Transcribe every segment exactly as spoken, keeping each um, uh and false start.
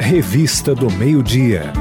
Revista do Meio-Dia.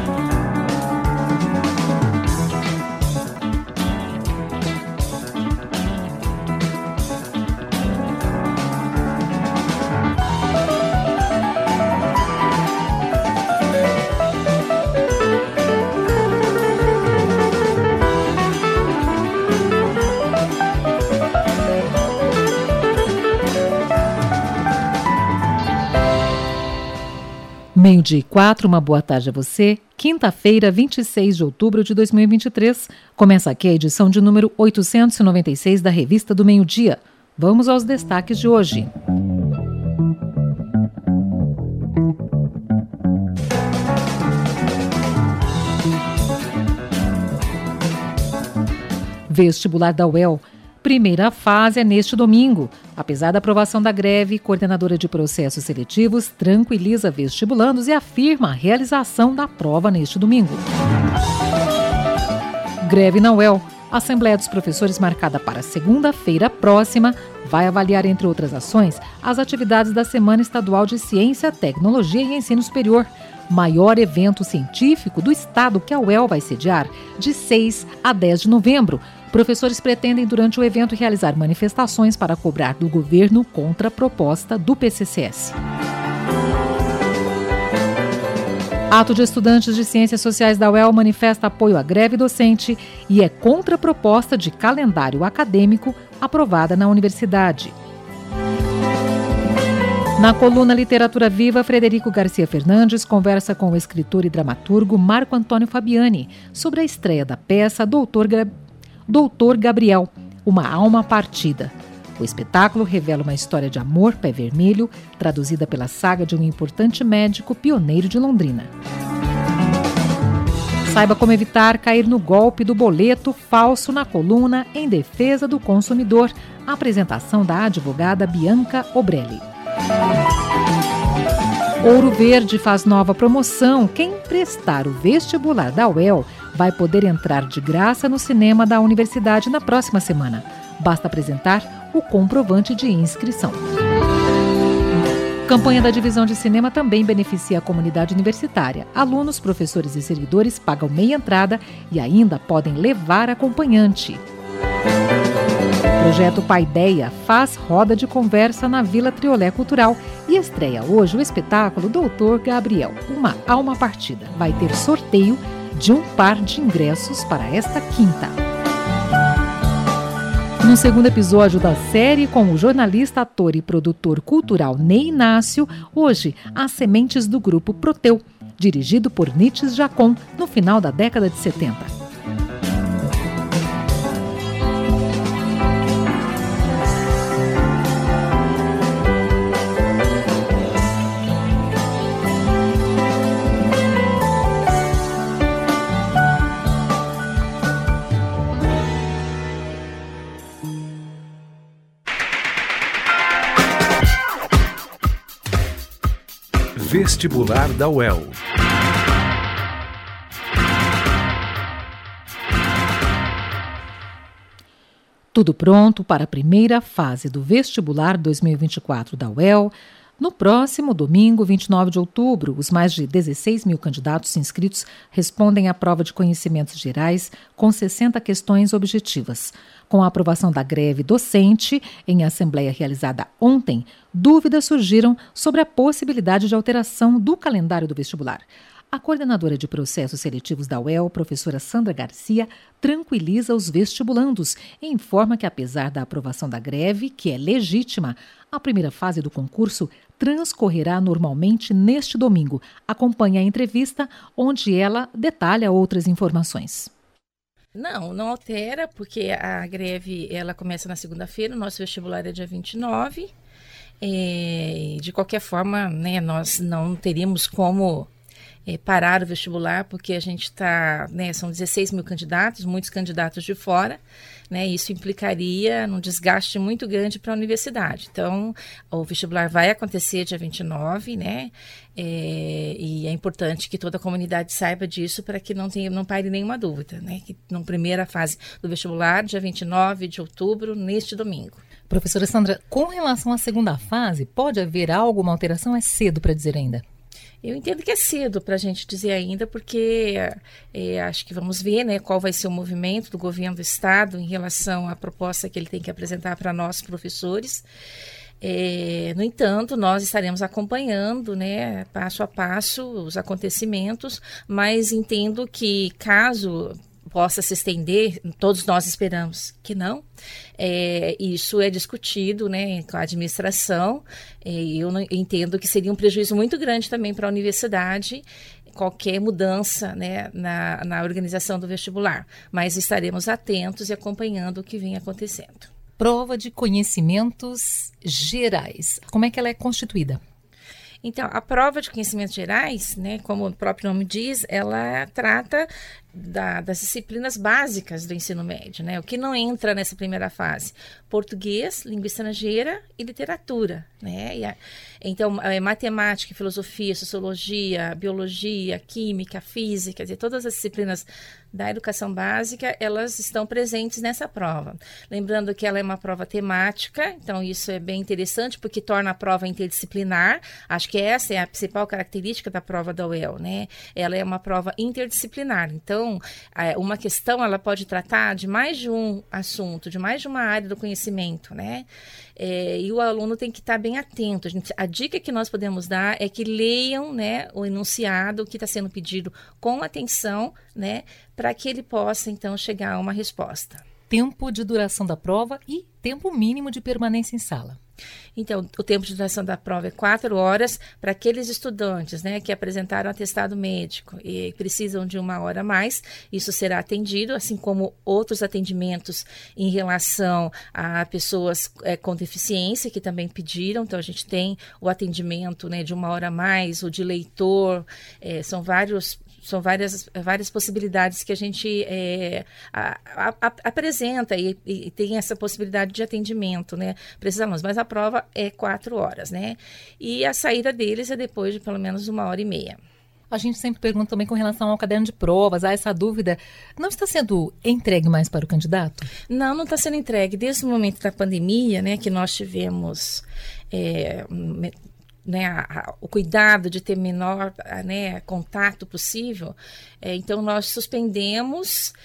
Meio-dia e quatro, uma boa tarde a você. Quinta-feira, vinte e seis de outubro de dois mil e vinte e três. Começa aqui a edição de número oitocentos e noventa e seis da Revista do Meio-Dia. Vamos aos destaques de hoje. Vestibular da U E L. Primeira fase é neste domingo. Apesar da aprovação da greve, coordenadora de processos seletivos tranquiliza vestibulandos e afirma a realização da prova neste domingo. Greve na U E L. A Assembleia dos Professores, marcada para segunda-feira próxima, vai avaliar, entre outras ações, as atividades da Semana Estadual de Ciência, Tecnologia e Ensino Superior, maior evento científico do estado que a U E L vai sediar de seis a dez de novembro. Professores pretendem, durante o evento, realizar manifestações para cobrar do governo contra a proposta do P C C S. Ato de estudantes de Ciências Sociais da U E L manifesta apoio à greve docente e é contra a proposta de calendário acadêmico aprovada na universidade. Na coluna Literatura Viva, Frederico Garcia Fernandes conversa com o escritor e dramaturgo Marco Antônio Fabiani sobre a estreia da peça Doutor Gra... Doutor Gabriel, uma alma partida. O espetáculo revela uma história de amor pé vermelho, traduzida pela saga de um importante médico pioneiro de Londrina. Saiba como evitar cair no golpe do boleto falso na coluna Em Defesa do Consumidor. A apresentação da advogada Bianca Obrelli. Ouro Verde faz nova promoção. Quem prestar o vestibular da U E L vai poder entrar de graça no cinema da universidade na próxima semana. Basta apresentar o comprovante de inscrição. Campanha da Divisão de Cinema também beneficia a comunidade universitária. Alunos, professores e servidores pagam meia entrada e ainda podem levar acompanhante. Projeto Paideia faz roda de conversa na Vila Triolé Cultural e estreia hoje o espetáculo Doutor Gabriel, uma alma partida. Vai ter sorteio de um par de ingressos para esta quinta. No segundo episódio da série, com o jornalista, ator e produtor cultural Ney Inácio, hoje, As Sementes do Grupo Proteu, dirigido por Nietzsche Jacon, no final da década de setenta. Vestibular da U E L. Tudo pronto para a primeira fase do vestibular dois mil e vinte e quatro da U E L. No próximo domingo, vinte e nove de outubro, os mais de dezesseis mil candidatos inscritos respondem à prova de conhecimentos gerais com sessenta questões objetivas. Com a aprovação da greve docente em assembleia realizada ontem, dúvidas surgiram sobre a possibilidade de alteração do calendário do vestibular. A coordenadora de processos seletivos da U E L, professora Sandra Garcia, tranquiliza os vestibulandos e informa que, apesar da aprovação da greve, que é legítima, a primeira fase do concurso transcorrerá normalmente neste domingo. Acompanhe a entrevista, onde ela detalha outras informações. Não, não altera, porque a greve ela começa na segunda-feira, o nosso vestibular é dia vinte e nove. É, de qualquer forma, né, nós não teríamos como é, parar o vestibular, porque a gente está, né, são dezesseis mil candidatos, muitos candidatos de fora, né, isso implicaria num desgaste muito grande para a universidade. Então, o vestibular vai acontecer dia vinte e nove, né, é, e é importante que toda a comunidade saiba disso para que não, tenha, não pare nenhuma dúvida, né, que na primeira fase do vestibular, dia vinte e nove de outubro, neste domingo. Professora Sandra, com relação à segunda fase, pode haver alguma alteração? É cedo para dizer ainda? Eu entendo que é cedo para a gente dizer ainda, porque é, acho que vamos ver, né, qual vai ser o movimento do governo do Estado em relação à proposta que ele tem que apresentar para nós, professores. É, no entanto, nós estaremos acompanhando, né, passo a passo os acontecimentos, mas entendo que caso possa se estender, todos nós esperamos que não, é, isso é discutido, né, com a administração, e eu não, entendo que seria um prejuízo muito grande também para a universidade, qualquer mudança, né, na, na organização do vestibular, mas estaremos atentos e acompanhando o que vem acontecendo. Prova de conhecimentos gerais, como é que ela é constituída? Então, a prova de conhecimentos gerais, né, como o próprio nome diz, ela trata da, das disciplinas básicas do ensino médio, né? O que não entra nessa primeira fase? Português, língua estrangeira e literatura, né? E a, então, é, matemática, filosofia, sociologia, biologia, química, física, quer dizer, todas as disciplinas da educação básica, elas estão presentes nessa prova. Lembrando que ela é uma prova temática, então isso é bem interessante, porque torna a prova interdisciplinar. Acho que essa é a principal característica da prova da U E L, né? Ela é uma prova interdisciplinar, então uma questão ela pode tratar de mais de um assunto, de mais de uma área do conhecimento, né? É, e o aluno tem que estar bem atento. A, gente, a dica que nós podemos dar é que leiam, né, o enunciado, o que está sendo pedido com atenção, né, para que ele possa, então, chegar a uma resposta. Tempo de duração da prova e tempo mínimo de permanência em sala. Então, o tempo de duração da prova é quatro horas para aqueles estudantes, né, que apresentaram atestado médico e precisam de uma hora a mais. Isso será atendido, assim como outros atendimentos em relação a pessoas é, com deficiência que também pediram. Então, a gente tem o atendimento, né, de uma hora a mais, o de leitor, é, são vários... São várias, várias possibilidades que a gente é, a, a, a, apresenta e, e tem essa possibilidade de atendimento, né, para esses alunos. Mas a prova é quatro horas, né? E a saída deles é depois de pelo menos uma hora e meia. A gente sempre pergunta também com relação ao caderno de provas, há essa dúvida. Não está sendo entregue mais para o candidato? Não, não está sendo entregue. Desde o momento da pandemia, né, que nós tivemos... É, Né, a, a, o cuidado de ter menor a, né, contato possível, é, então nós suspendemos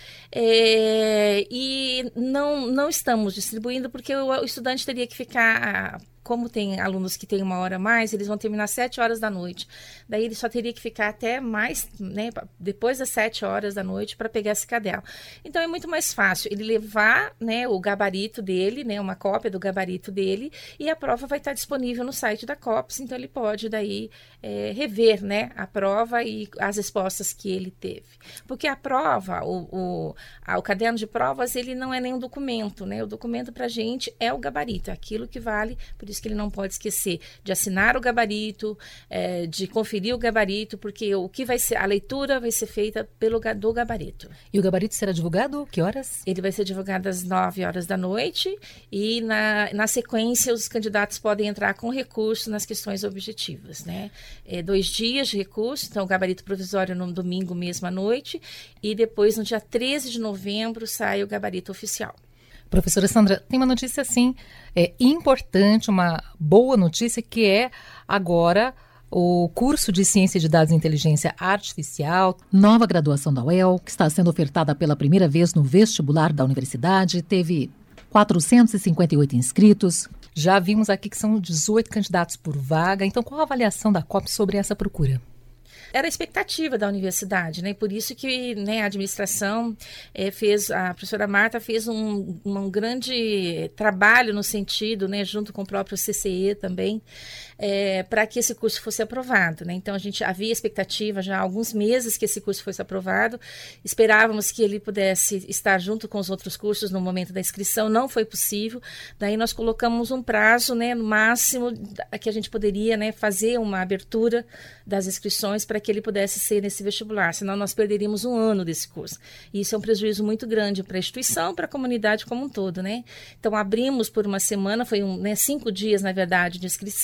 é, e não, não estamos distribuindo porque o, o estudante teria que ficar, como tem alunos que têm uma hora a mais, eles vão terminar às sete horas da noite, daí ele só teria que ficar até mais, né, depois das sete horas da noite para pegar esse caderno. Então é muito mais fácil ele levar, né, o gabarito dele, né, uma cópia do gabarito dele, e a prova vai estar disponível no site da COPS, então ele pode daí é, rever, né, a prova e as respostas que ele teve. Porque a prova, o, o, a, o caderno de provas, ele não é nenhum documento, né, o documento para a gente é o gabarito, é aquilo que vale, por isso que ele não pode esquecer de assinar o gabarito, é, de conferir o gabarito, porque o que vai ser, a leitura vai ser feita pelo do gabarito. E o gabarito será divulgado? Que horas? Ele vai ser divulgado às nove horas da noite e na, na sequência os candidatos podem entrar com recurso nas questões objetivas, né? É, dois dias de recurso, então o gabarito provisório no domingo mesmo à noite e depois no dia treze de novembro sai o gabarito oficial. Professora Sandra, tem uma notícia, assim, é, importante, uma boa notícia, que é agora o curso de Ciência de Dados e Inteligência Artificial, nova graduação da U E L, que está sendo ofertada pela primeira vez no vestibular da universidade, teve quatrocentos e cinquenta e oito inscritos. Já vimos aqui que são dezoito candidatos por vaga. Então, qual a avaliação da COPS sobre essa procura? Era a expectativa da universidade, né? Por isso que, né, a administração eh, fez, a professora Marta fez um, um grande trabalho no sentido, né, junto com o próprio C C E também, eh, para que esse curso fosse aprovado, né? Então, a gente havia expectativa já há alguns meses que esse curso fosse aprovado, esperávamos que ele pudesse estar junto com os outros cursos no momento da inscrição, não foi possível, daí nós colocamos um prazo, né, no máximo que a gente poderia, né, fazer uma abertura das inscrições para que ele pudesse ser nesse vestibular, senão nós perderíamos um ano desse curso. E isso é um prejuízo muito grande para a instituição, para a comunidade como um todo, né? Então, abrimos por uma semana, foi um, né, cinco dias, na verdade, de inscrição,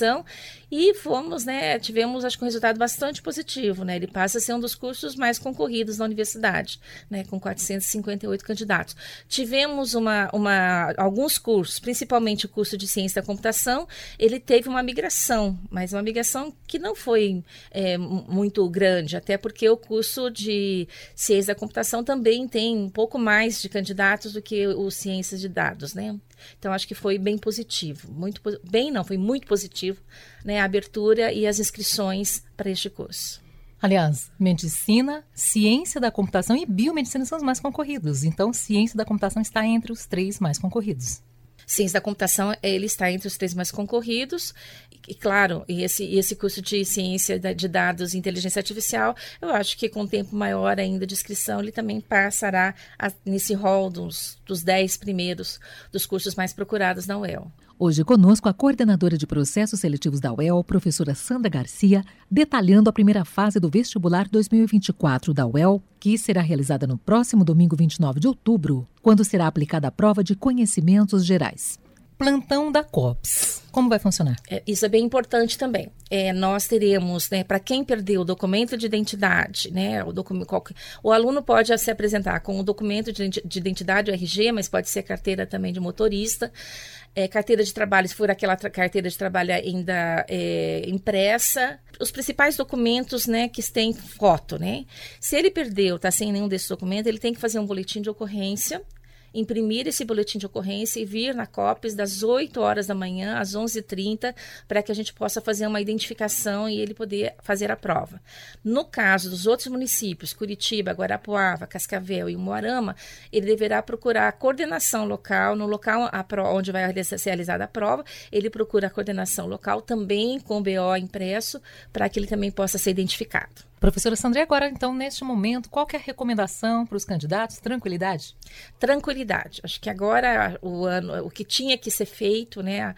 E fomos, né, tivemos, acho que um resultado bastante positivo, né? Ele passa a ser um dos cursos mais concorridos da universidade, né, com quatrocentos e cinquenta e oito candidatos. Tivemos uma, uma, alguns cursos, principalmente o curso de Ciência da Computação, ele teve uma migração, mas uma migração que não foi é, muito grande, até porque o curso de Ciência da Computação também tem um pouco mais de candidatos do que o Ciências de Dados, né? Então, acho que foi bem positivo. Muito, bem não, foi muito positivo, né, a abertura e as inscrições para este curso. Aliás, medicina, ciência da computação e biomedicina são os mais concorridos. Então, ciência da computação está entre os três mais concorridos. Ciência da computação, ele está entre os três mais concorridos. E, claro, e esse, esse curso de ciência de dados e inteligência artificial, eu acho que com um tempo maior ainda de inscrição, ele também passará a, nesse rol dos, dos dez primeiros dos cursos mais procurados na U E L. Hoje conosco a coordenadora de processos seletivos da U E L, professora Sandra Garcia, detalhando a primeira fase do vestibular dois mil e vinte e quatro da U E L, que será realizada no próximo domingo vinte e nove de outubro, quando será aplicada a prova de conhecimentos gerais. Plantão da COPS. Como vai funcionar? É, isso é bem importante também. É, nós teremos, né, para quem perdeu o documento de identidade, né, o, documento, qualquer, o aluno pode se apresentar com o documento de, de identidade, o R G, mas pode ser carteira também de motorista, é, carteira de trabalho, se for aquela tra- carteira de trabalho ainda é, impressa, os principais documentos, né, que têm foto, né. Se ele perdeu, está sem nenhum desses documentos, ele tem que fazer um boletim de ocorrência, imprimir esse boletim de ocorrência e vir na COPS das oito horas da manhã às onze e trinta para que a gente possa fazer uma identificação e ele poder fazer a prova. No caso dos outros municípios, Curitiba, Guarapuava, Cascavel e Umuarama, ele deverá procurar a coordenação local, no local a pro, onde vai ser realizada a prova, ele procura a coordenação local também com o B O impresso para que ele também possa ser identificado. Professora Sandra, agora, então, neste momento, qual que é a recomendação para os candidatos? Tranquilidade? Tranquilidade. Acho que agora o ano, o que tinha que ser feito, né, a,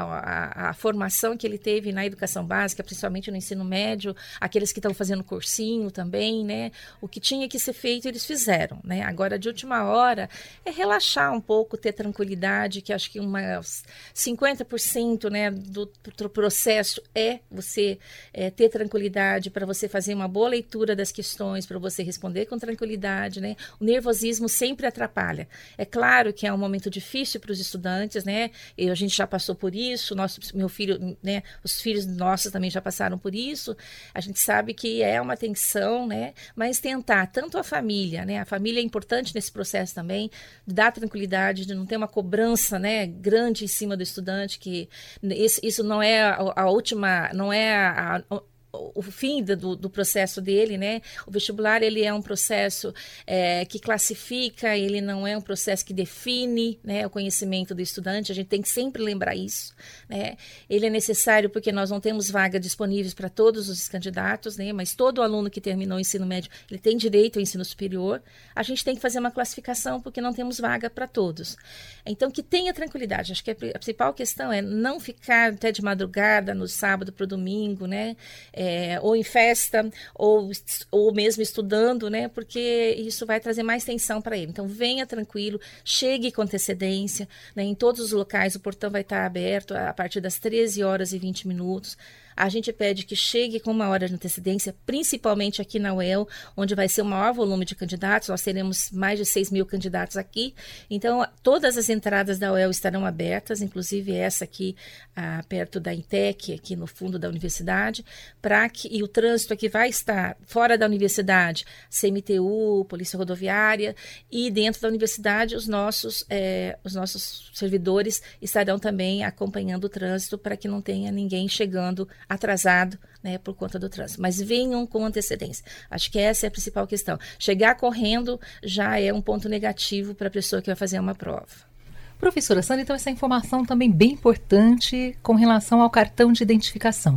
a, a formação que ele teve na educação básica, principalmente no ensino médio, aqueles que estão fazendo cursinho também, né, o que tinha que ser feito, eles fizeram, né. Agora, de última hora, é relaxar um pouco, ter tranquilidade, que acho que umas cinquenta por cento, né, do, do processo é você é, ter tranquilidade para você fazer uma boa leitura das questões, para você responder com tranquilidade, né? O nervosismo sempre atrapalha. É claro que é um momento difícil para os estudantes, né? Eu, a gente já passou por isso, nosso, meu filho, né? Os filhos nossos também já passaram por isso. A gente sabe que é uma tensão, né? Mas tentar, tanto a família, né? A família é importante nesse processo também, dar tranquilidade, de não ter uma cobrança, né, grande em cima do estudante, que esse, isso não é a, a última, não é a, a o fim do, do processo dele, né? O vestibular, ele é um processo é, que classifica, ele não é um processo que define, né, o conhecimento do estudante, a gente tem que sempre lembrar isso, né? Ele é necessário porque nós não temos vaga disponíveis para todos os candidatos, né? Mas todo aluno que terminou o ensino médio, ele tem direito ao ensino superior, a gente tem que fazer uma classificação porque não temos vaga para todos. Então, que tenha tranquilidade, acho que a principal questão é não ficar até de madrugada, no sábado para o domingo, né? É, ou em festa, ou, ou mesmo estudando, né? Porque isso vai trazer mais tensão para ele. Então, venha tranquilo, chegue com antecedência, né? Em todos os locais o portão vai estar aberto a partir das treze horas e vinte minutos. A gente pede que chegue com uma hora de antecedência, principalmente aqui na U E L, onde vai ser o maior volume de candidatos. Nós teremos mais de seis mil candidatos aqui. Então, todas as entradas da U E L estarão abertas, inclusive essa aqui, ah, perto da Intec, aqui no fundo da universidade, para que, e o trânsito aqui vai estar fora da universidade, C M T U, Polícia Rodoviária, e dentro da universidade os nossos, é, os nossos servidores estarão também acompanhando o trânsito para que não tenha ninguém chegando atrasado, né, por conta do trânsito. Mas venham com antecedência. Acho que essa é a principal questão. Chegar correndo já é um ponto negativo para a pessoa que vai fazer uma prova. Professora Sandra, então essa informação também bem importante com relação ao cartão de identificação.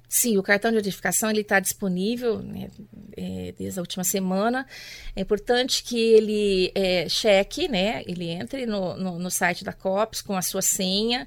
Sim, o cartão de identificação ele está disponível, né, é, desde a última semana. É importante que ele é, cheque, né, ele entre no, no, no site da COPS com a sua senha,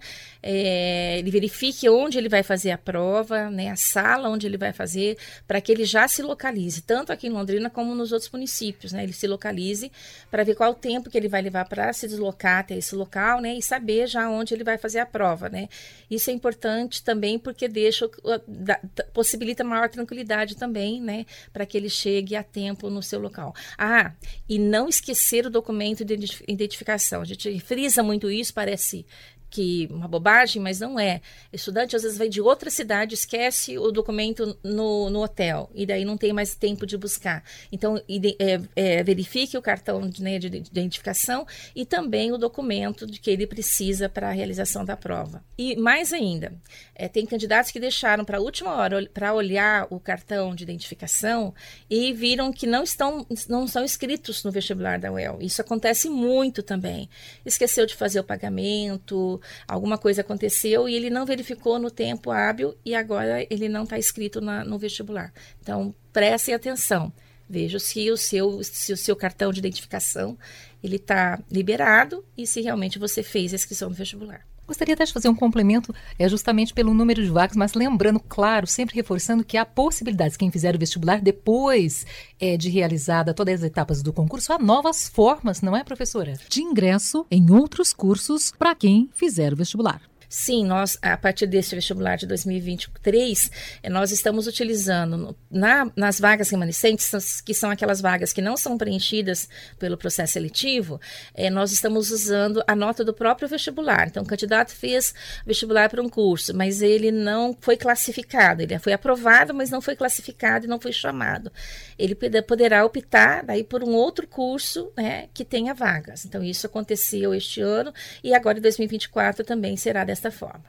é, ele verifique onde ele vai fazer a prova, né, a sala onde ele vai fazer, para que ele já se localize, tanto aqui em Londrina como nos outros municípios, né, ele se localize para ver qual o tempo que ele vai levar para se deslocar até esse local, né, e saber já onde ele vai fazer a prova, né. Isso é importante também porque deixa Da, da, possibilita maior tranquilidade também, né, para que ele chegue a tempo no seu local. Ah, e não esquecer o documento de identificação. A gente frisa muito isso, parece que uma bobagem, mas não é. O estudante às vezes vai de outra cidade, esquece o documento no, no hotel, e daí não tem mais tempo de buscar. Então, ide, é, é, verifique o cartão de, né, de identificação e também o documento de que ele precisa para a realização da prova. E mais ainda, é, tem candidatos que deixaram para a última hora para olhar o cartão de identificação e viram que não estão, não estão inscritos no vestibular da U E L. Isso acontece muito também. Esqueceu de fazer o pagamento, alguma coisa aconteceu e ele não verificou no tempo hábil e agora ele não está inscrito na, no vestibular. Então, prestem atenção. Veja se o seu, se o seu cartão de identificação ele está liberado e se realmente você fez a inscrição no vestibular. Gostaria até de fazer um complemento, é justamente pelo número de vagas, mas lembrando, claro, sempre reforçando que há possibilidades, quem fizer o vestibular depois é, de realizada todas as etapas do concurso, há novas formas, não é, professora? De ingresso em outros cursos para quem fizer o vestibular. Sim, nós, a partir desse vestibular de dois mil e vinte e três, nós estamos utilizando na, nas vagas remanescentes, que são aquelas vagas que não são preenchidas pelo processo seletivo, é, nós estamos usando a nota do próprio vestibular. Então, o candidato fez vestibular para um curso, mas ele não foi classificado, ele foi aprovado, mas não foi classificado e não foi chamado. Ele poderá optar daí por um outro curso, né, que tenha vagas. Então, isso aconteceu este ano e agora em dois mil e vinte e quatro também será dessa forma.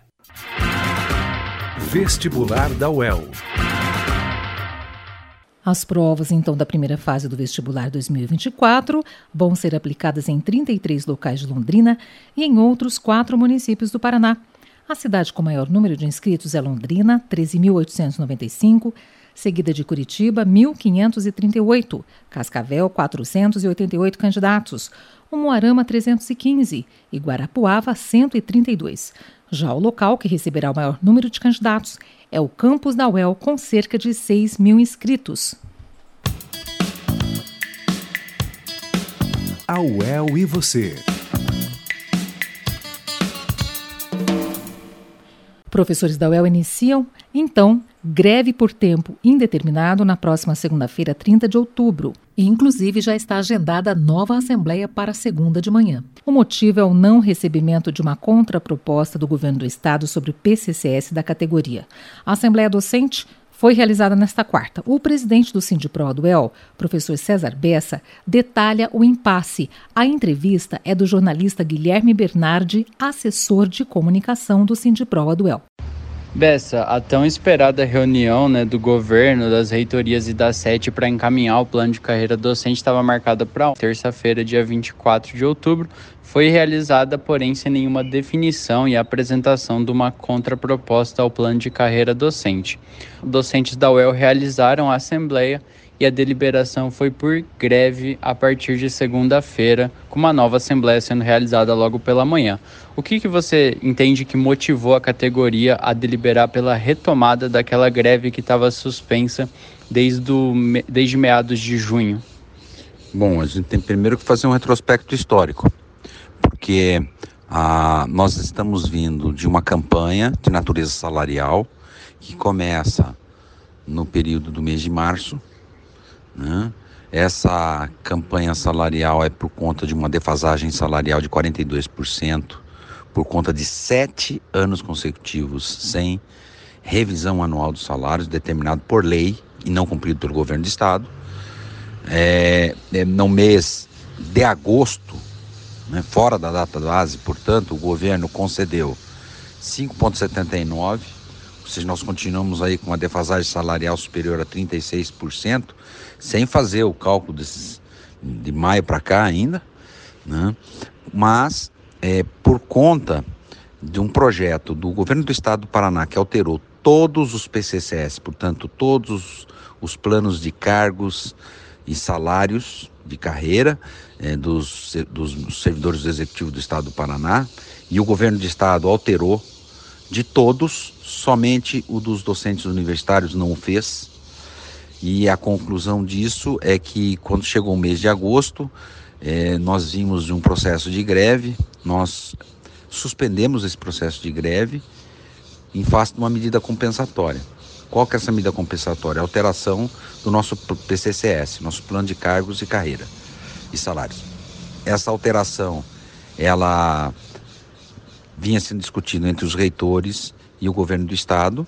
Vestibular da U E L. As provas, então, da primeira fase do vestibular dois mil e vinte e quatro vão ser aplicadas em trinta e três locais de Londrina e em outros quatro municípios do Paraná. A cidade com maior número de inscritos é Londrina, treze mil oitocentos e noventa e cinco, seguida de Curitiba, mil quinhentos e trinta e oito, Cascavel, quatrocentos e oitenta e oito candidatos, Umuarama, trezentos e quinze e Guarapuava, cento e trinta e dois. Já o local que receberá o maior número de candidatos é o campus da U E L, com cerca de seis mil inscritos. A U E L e você. Professores da U E L iniciam, então, greve por tempo indeterminado na próxima segunda-feira, trinta de outubro. E, inclusive, já está agendada a nova assembleia para segunda de manhã. O motivo é o não recebimento de uma contraproposta do governo do estado sobre o P C C S da categoria. A assembleia docente foi realizada nesta quarta. O presidente do Sindipro do U E L, professor César Bessa, detalha o impasse. A entrevista é do jornalista Guilherme Bernardi, assessor de comunicação do Sindipro do U E L. Bessa, a tão esperada reunião, né, do governo, das reitorias e da SETE para encaminhar o plano de carreira docente estava marcada para terça-feira, dia vinte e quatro de outubro. Foi realizada, porém, sem nenhuma definição e apresentação de uma contraproposta ao plano de carreira docente. Os docentes da U E L realizaram a assembleia e a deliberação foi por greve a partir de segunda-feira, com uma nova assembleia sendo realizada logo pela manhã. O que, que você entende que motivou a categoria a deliberar pela retomada daquela greve que estava suspensa desde, o, desde meados de junho? Bom, a gente tem primeiro que fazer um retrospecto histórico, porque ah, nós estamos vindo de uma campanha de natureza salarial que começa no período do mês de março, né? Essa campanha salarial é por conta de uma defasagem salarial de quarenta e dois por cento, por conta de sete anos consecutivos sem revisão anual dos salários, determinado por lei e não cumprido pelo governo do estado. É, é, no mês de agosto, né, fora da data base, portanto, o governo concedeu cinco vírgula setenta e nove, ou seja, nós continuamos aí com uma defasagem salarial superior a trinta e seis por cento, sem fazer o cálculo desses, de maio para cá ainda, né? Mas é, por conta de um projeto do governo do estado do Paraná que alterou todos os P C C S, portanto, todos os planos de cargos e salários de carreira é, dos, dos servidores do Executivo do Estado do Paraná, e o governo de Estado alterou de todos, somente o dos docentes universitários não o fez, e a conclusão disso é que quando chegou o mês de agosto, é, nós vimos um processo de greve, nós suspendemos esse processo de greve em face de uma medida compensatória. Qual que é essa medida compensatória? A alteração do nosso P C C S, nosso plano de cargos e carreira e salários. Essa alteração, ela vinha sendo discutida entre os reitores e o governo do estado,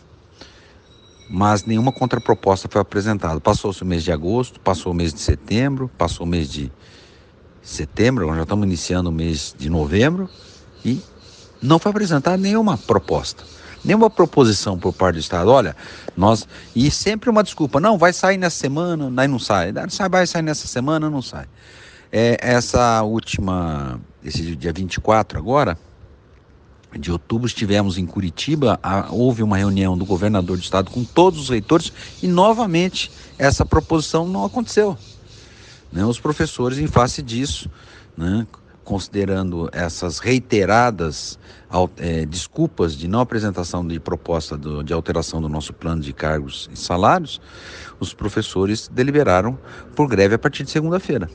mas nenhuma contraproposta foi apresentada. Passou-se o mês de agosto, passou o mês de setembro, passou o mês de setembro, nós já estamos iniciando o mês de novembro, e não foi apresentada nenhuma proposta, nenhuma proposição por parte do estado. Olha, nós... E sempre uma desculpa, não, vai sair nessa semana, daí não sai, vai sair nessa semana, não sai. É, essa última, esse dia vinte e quatro agora, de outubro, estivemos em Curitiba, a, houve uma reunião do governador do estado com todos os reitores e novamente essa proposição não aconteceu. Né? Os professores, em face disso, né, considerando essas reiteradas é, desculpas de não apresentação de proposta do, de alteração do nosso plano de cargos e salários, os professores deliberaram por greve a partir de segunda-feira.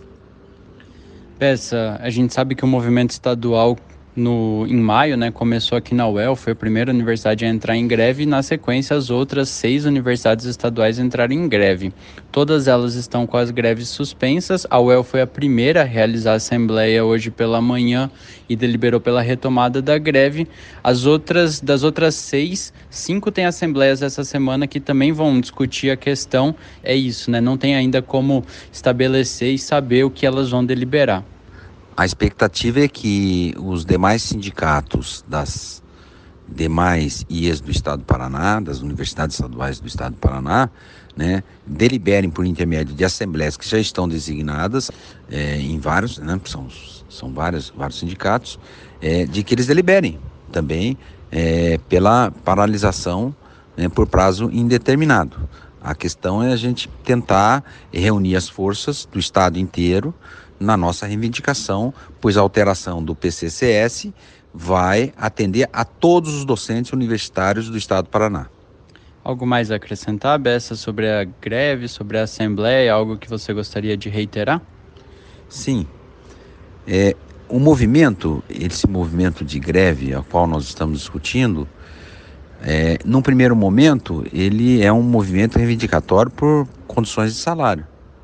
Peça, a gente sabe que o movimento estadual no, em maio, né, começou aqui na U E L, foi a primeira universidade a entrar em greve, e na sequência as outras seis universidades estaduais entraram em greve. Todas elas estão com as greves suspensas. A U E L foi a primeira a realizar a assembleia hoje pela manhã e deliberou pela retomada da greve. As outras, das outras seis, cinco têm assembleias essa semana que também vão discutir a questão. É isso, né? Não tem ainda como estabelecer e saber o que elas vão deliberar. A expectativa é que os demais sindicatos das demais I Es do Estado do Paraná, das universidades estaduais do Estado do Paraná, né, deliberem por intermédio de assembleias que já estão designadas é, em vários, né, são, são vários, vários sindicatos, é, de que eles deliberem também é, pela paralisação, né, por prazo indeterminado. A questão é a gente tentar reunir as forças do Estado inteiro na nossa reivindicação, pois a alteração do P C C S vai atender a todos os docentes universitários do Estado do Paraná. Algo mais a acrescentar, Bessa, sobre a greve, sobre a assembleia, algo que você gostaria de reiterar? Sim. É, o movimento, esse movimento de greve ao qual nós estamos discutindo, é, num primeiro momento, ele é um movimento reivindicatório por condições de salário.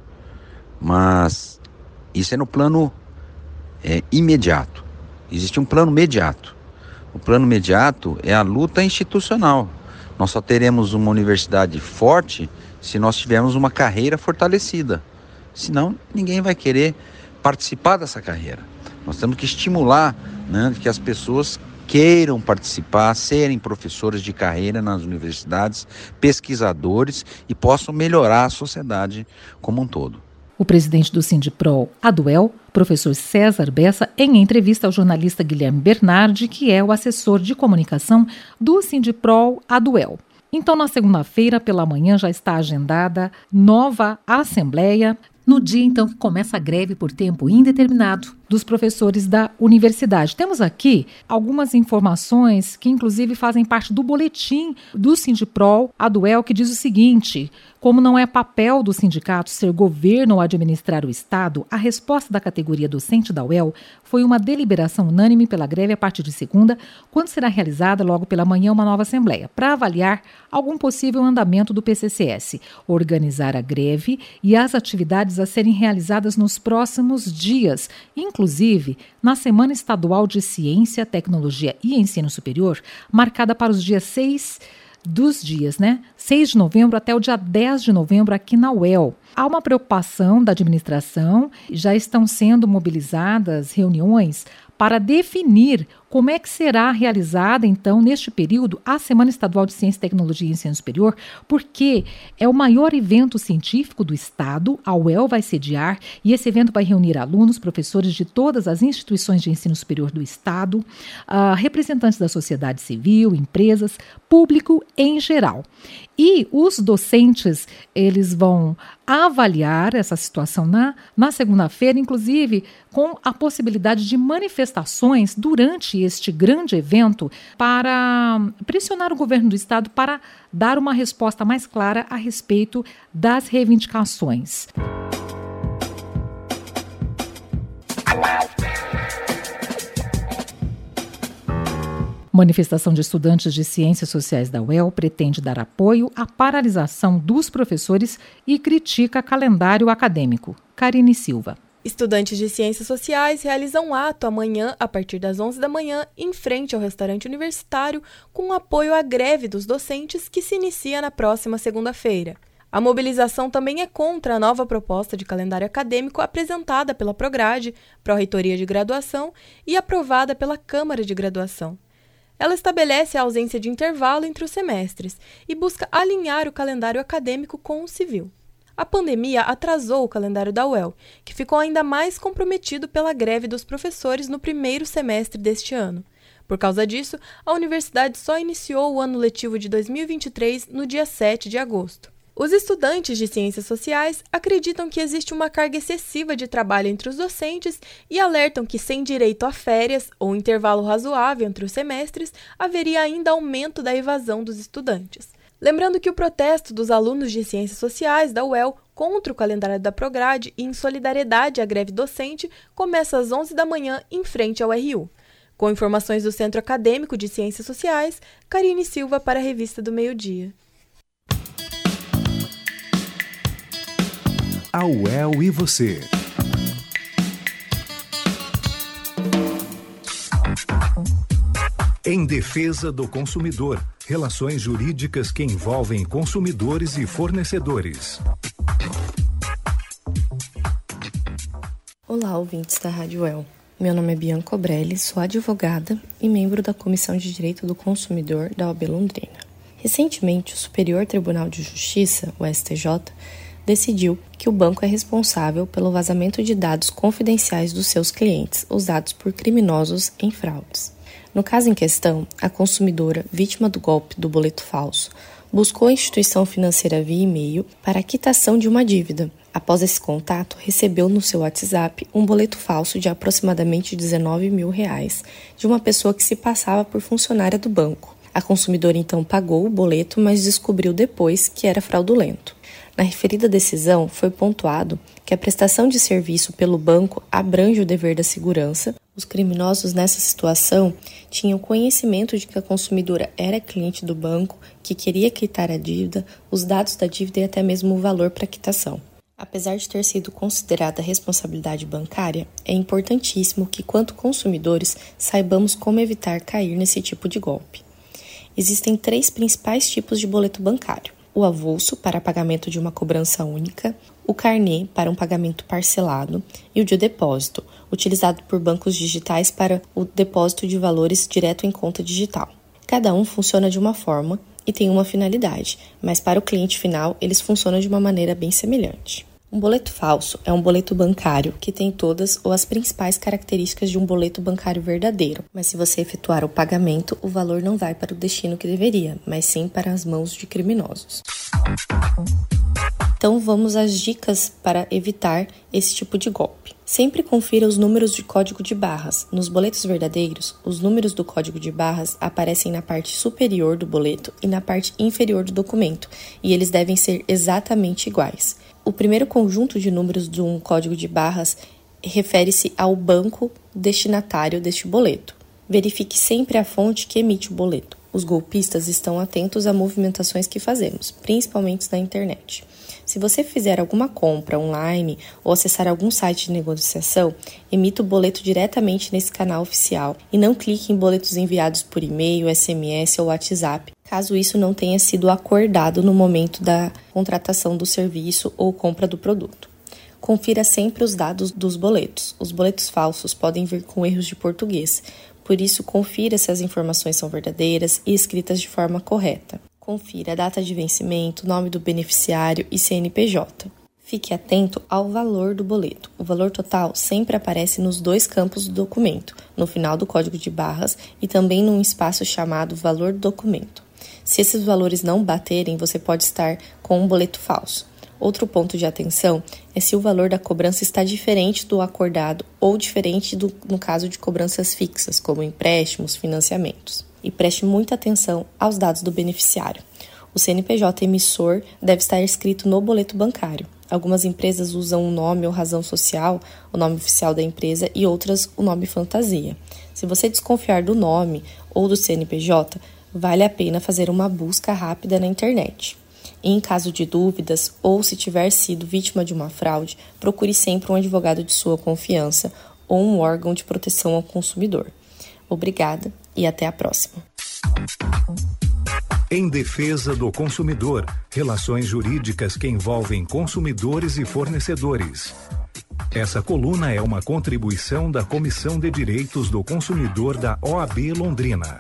Mas isso é no plano é, imediato. Existe um plano imediato. O plano imediato é a luta institucional. Nós só teremos uma universidade forte se nós tivermos uma carreira fortalecida. Senão, ninguém vai querer participar dessa carreira. Nós temos que estimular, né, que as pessoas queiram participar, serem professores de carreira nas universidades, pesquisadores, e possam melhorar a sociedade como um todo. O presidente do Sindiprol, a D U E L, professor César Bessa, em entrevista ao jornalista Guilherme Bernardi, que é o assessor de comunicação do Sindiprol, a D U E L. Então, na segunda-feira, pela manhã, já está agendada nova assembleia, no dia, então, que começa a greve por tempo indeterminado dos professores da universidade. Temos aqui algumas informações que, inclusive, fazem parte do boletim do Sindiprol, a D U E L, que diz o seguinte: como não é papel do sindicato ser governo ou administrar o Estado, a resposta da categoria docente da U E L foi uma deliberação unânime pela greve a partir de segunda, quando será realizada logo pela manhã uma nova assembleia, para avaliar algum possível andamento do P C C S, organizar a greve e as atividades a serem realizadas nos próximos dias, inclusive na Semana Estadual de Ciência, Tecnologia e Ensino Superior, marcada para os dias seis dos dias, né? seis de novembro até o dia dez de novembro aqui na U E L. Há uma preocupação da administração, já estão sendo mobilizadas reuniões para definir como é que será realizada, então, neste período, a Semana Estadual de Ciência, Tecnologia e Ensino Superior, porque é o maior evento científico do Estado, a U E L vai sediar, e esse evento vai reunir alunos, professores de todas as instituições de ensino superior do Estado, uh, representantes da sociedade civil, empresas, público em geral. E os docentes, eles vão avaliar essa situação na, na segunda-feira, inclusive com a possibilidade de manifestações durante este grande evento para pressionar o governo do estado para dar uma resposta mais clara a respeito das reivindicações. Manifestação de estudantes de Ciências Sociais da U E L pretende dar apoio à paralisação dos professores e critica calendário acadêmico. Karine Silva. Estudantes de Ciências Sociais realizam um ato amanhã, a partir das onze da manhã, em frente ao restaurante universitário, com apoio à greve dos docentes que se inicia na próxima segunda-feira. A mobilização também é contra a nova proposta de calendário acadêmico apresentada pela Prograde, Pró-Reitoria de Graduação, e aprovada pela Câmara de Graduação. Ela estabelece a ausência de intervalo entre os semestres e busca alinhar o calendário acadêmico com o civil. A pandemia atrasou o calendário da U E L, que ficou ainda mais comprometido pela greve dos professores no primeiro semestre deste ano. Por causa disso, a universidade só iniciou o ano letivo de dois mil e vinte e três no dia sete de agosto. Os estudantes de Ciências Sociais acreditam que existe uma carga excessiva de trabalho entre os docentes e alertam que, sem direito a férias ou intervalo razoável entre os semestres, haveria ainda aumento da evasão dos estudantes. Lembrando que o protesto dos alunos de Ciências Sociais da U E L contra o calendário da Prograde e em solidariedade à greve docente começa às onze da manhã em frente ao R U. Com informações do Centro Acadêmico de Ciências Sociais, Karine Silva para a Revista do Meio-Dia. A U E L e você. Em defesa do consumidor. Relações jurídicas que envolvem consumidores e fornecedores. Olá, ouvintes da Rádio U E L. Meu nome é Bianca Obrelli, sou advogada e membro da Comissão de Direito do Consumidor da O A B Londrina. Recentemente, o Superior Tribunal de Justiça, o S T J, decidiu que o banco é responsável pelo vazamento de dados confidenciais dos seus clientes, usados por criminosos em fraudes. No caso em questão, a consumidora, vítima do golpe do boleto falso, buscou a instituição financeira via e-mail para a quitação de uma dívida. Após esse contato, recebeu no seu WhatsApp um boleto falso de aproximadamente dezenove mil reais de uma pessoa que se passava por funcionária do banco. A consumidora então pagou o boleto, mas descobriu depois que era fraudulento. Na referida decisão, foi pontuado que a prestação de serviço pelo banco abrange o dever da segurança. Os criminosos nessa situação tinham conhecimento de que a consumidora era cliente do banco, que queria quitar a dívida, os dados da dívida e até mesmo o valor para a quitação. Apesar de ter sido considerada responsabilidade bancária, é importantíssimo que, quanto consumidores, saibamos como evitar cair nesse tipo de golpe. Existem três principais tipos de boleto bancário: o avulso, para pagamento de uma cobrança única, o carnê, para um pagamento parcelado, e o de depósito, utilizado por bancos digitais para o depósito de valores direto em conta digital. Cada um funciona de uma forma e tem uma finalidade, mas para o cliente final eles funcionam de uma maneira bem semelhante. Um boleto falso é um boleto bancário que tem todas ou as principais características de um boleto bancário verdadeiro, mas se você efetuar o pagamento, o valor não vai para o destino que deveria, mas sim para as mãos de criminosos. Então vamos às dicas para evitar esse tipo de golpe. Sempre confira os números de código de barras. Nos boletos verdadeiros, os números do código de barras aparecem na parte superior do boleto e na parte inferior do documento, e eles devem ser exatamente iguais. O primeiro conjunto de números de um código de barras refere-se ao banco destinatário deste boleto. Verifique sempre a fonte que emite o boleto. Os golpistas estão atentos a movimentações que fazemos, principalmente na internet. Se você fizer alguma compra online ou acessar algum site de negociação, emita o boleto diretamente nesse canal oficial e não clique em boletos enviados por e-mail, S M S ou WhatsApp, caso isso não tenha sido acordado no momento da contratação do serviço ou compra do produto. Confira sempre os dados dos boletos. Os boletos falsos podem vir com erros de português, por isso confira se as informações são verdadeiras e escritas de forma correta. Confira a data de vencimento, nome do beneficiário e C N P J. Fique atento ao valor do boleto. O valor total sempre aparece nos dois campos do documento, no final do código de barras e também num espaço chamado valor do documento. Se esses valores não baterem, você pode estar com um boleto falso. Outro ponto de atenção é se o valor da cobrança está diferente do acordado ou diferente do, no caso de cobranças fixas, como empréstimos, financiamentos. E preste muita atenção aos dados do beneficiário. O C N P J emissor deve estar escrito no boleto bancário. Algumas empresas usam o nome ou razão social, o nome oficial da empresa, e outras o nome fantasia. Se você desconfiar do nome ou do C N P J, vale a pena fazer uma busca rápida na internet. E em caso de dúvidas ou se tiver sido vítima de uma fraude, procure sempre um advogado de sua confiança ou um órgão de proteção ao consumidor. Obrigada e até a próxima. Em defesa do consumidor, relações jurídicas que envolvem consumidores e fornecedores. Essa coluna é uma contribuição da Comissão de Direitos do Consumidor da O A B Londrina.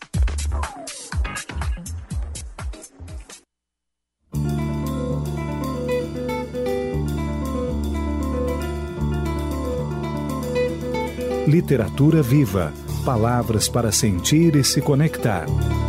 Literatura viva. Palavras para sentir e se conectar.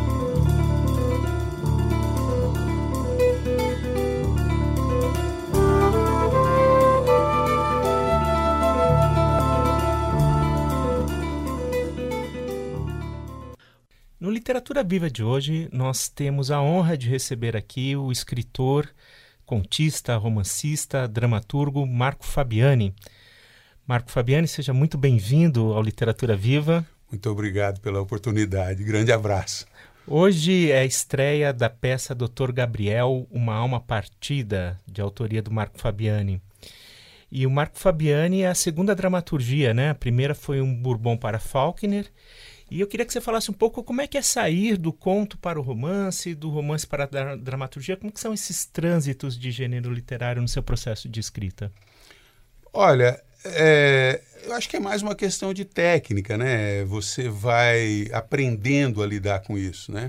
No Literatura Viva de hoje, nós temos a honra de receber aqui o escritor, contista, romancista, dramaturgo Marco Fabiani. Marco Fabiani, seja muito bem-vindo ao Literatura Viva. Muito obrigado pela oportunidade. Grande abraço. Hoje é a estreia da peça doutor Gabriel, Uma Alma Partida, de autoria do Marco Fabiani. E o Marco Fabiani é a segunda dramaturgia, né? A primeira foi um Bourbon para Faulkner. E eu queria que você falasse um pouco como é que é sair do conto para o romance, do romance para a dramaturgia. Como que são esses trânsitos de gênero literário no seu processo de escrita? Olha, é, eu acho que é mais uma questão de técnica, né? Você vai aprendendo a lidar com isso, né?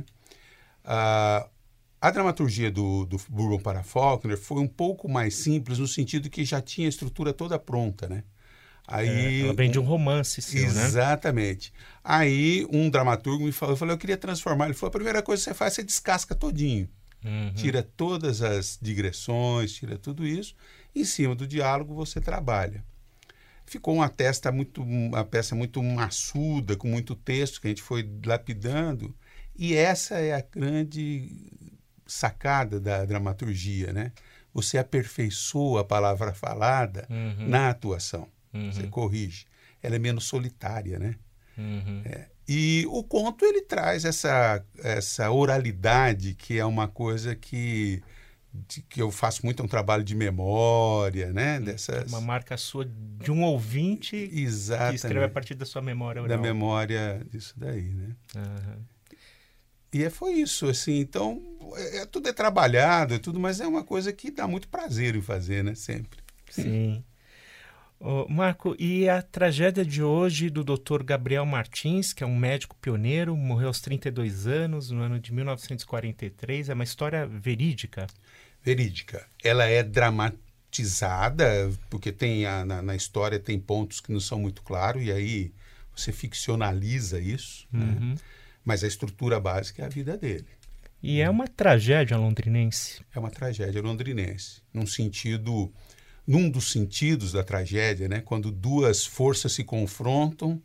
A, a dramaturgia do, do Bourbon para Faulkner foi um pouco mais simples no sentido que já tinha a estrutura toda pronta, né? Aí, é, ela vem de um romance seu, exatamente. Né? Aí um dramaturgo me falou, eu falei, eu queria transformar. Ele falou, a primeira coisa que você faz, você descasca todinho. Uhum. Tira todas as digressões, tira tudo isso. Em cima do diálogo você trabalha. Ficou uma, testa muito, uma peça muito maçuda, com muito texto, que a gente foi lapidando. E essa é a grande sacada da dramaturgia, né? Você aperfeiçoa a palavra falada uhum. na atuação. Uhum. Você corrige. Ela é menos solitária, né? Uhum. É. E o conto, ele traz essa, essa oralidade, que é uma coisa que... De, que eu faço muito um trabalho de memória, né? Dessas... Uma marca sua de um ouvinte Exatamente. Que escreve a partir da sua memória oral. Da memória disso daí, né? Uhum. E é, foi isso, assim, então, é, é, tudo é trabalhado, é tudo, mas é uma coisa que dá muito prazer em fazer, né? Sempre. Sim. Oh, Marco, e a tragédia de hoje do doutor Gabriel Martins, que é um médico pioneiro, morreu aos trinta e dois anos, no ano de mil novecentos e quarenta e três, é uma história verídica? Verídica. Ela é dramatizada, porque tem a, na, na história tem pontos que não são muito claros, e aí você ficcionaliza isso, uhum. né? Mas a estrutura básica é a vida dele. E é uma tragédia londrinense? É uma tragédia londrinense, num sentido... Num dos sentidos da tragédia, né, quando duas forças se confrontam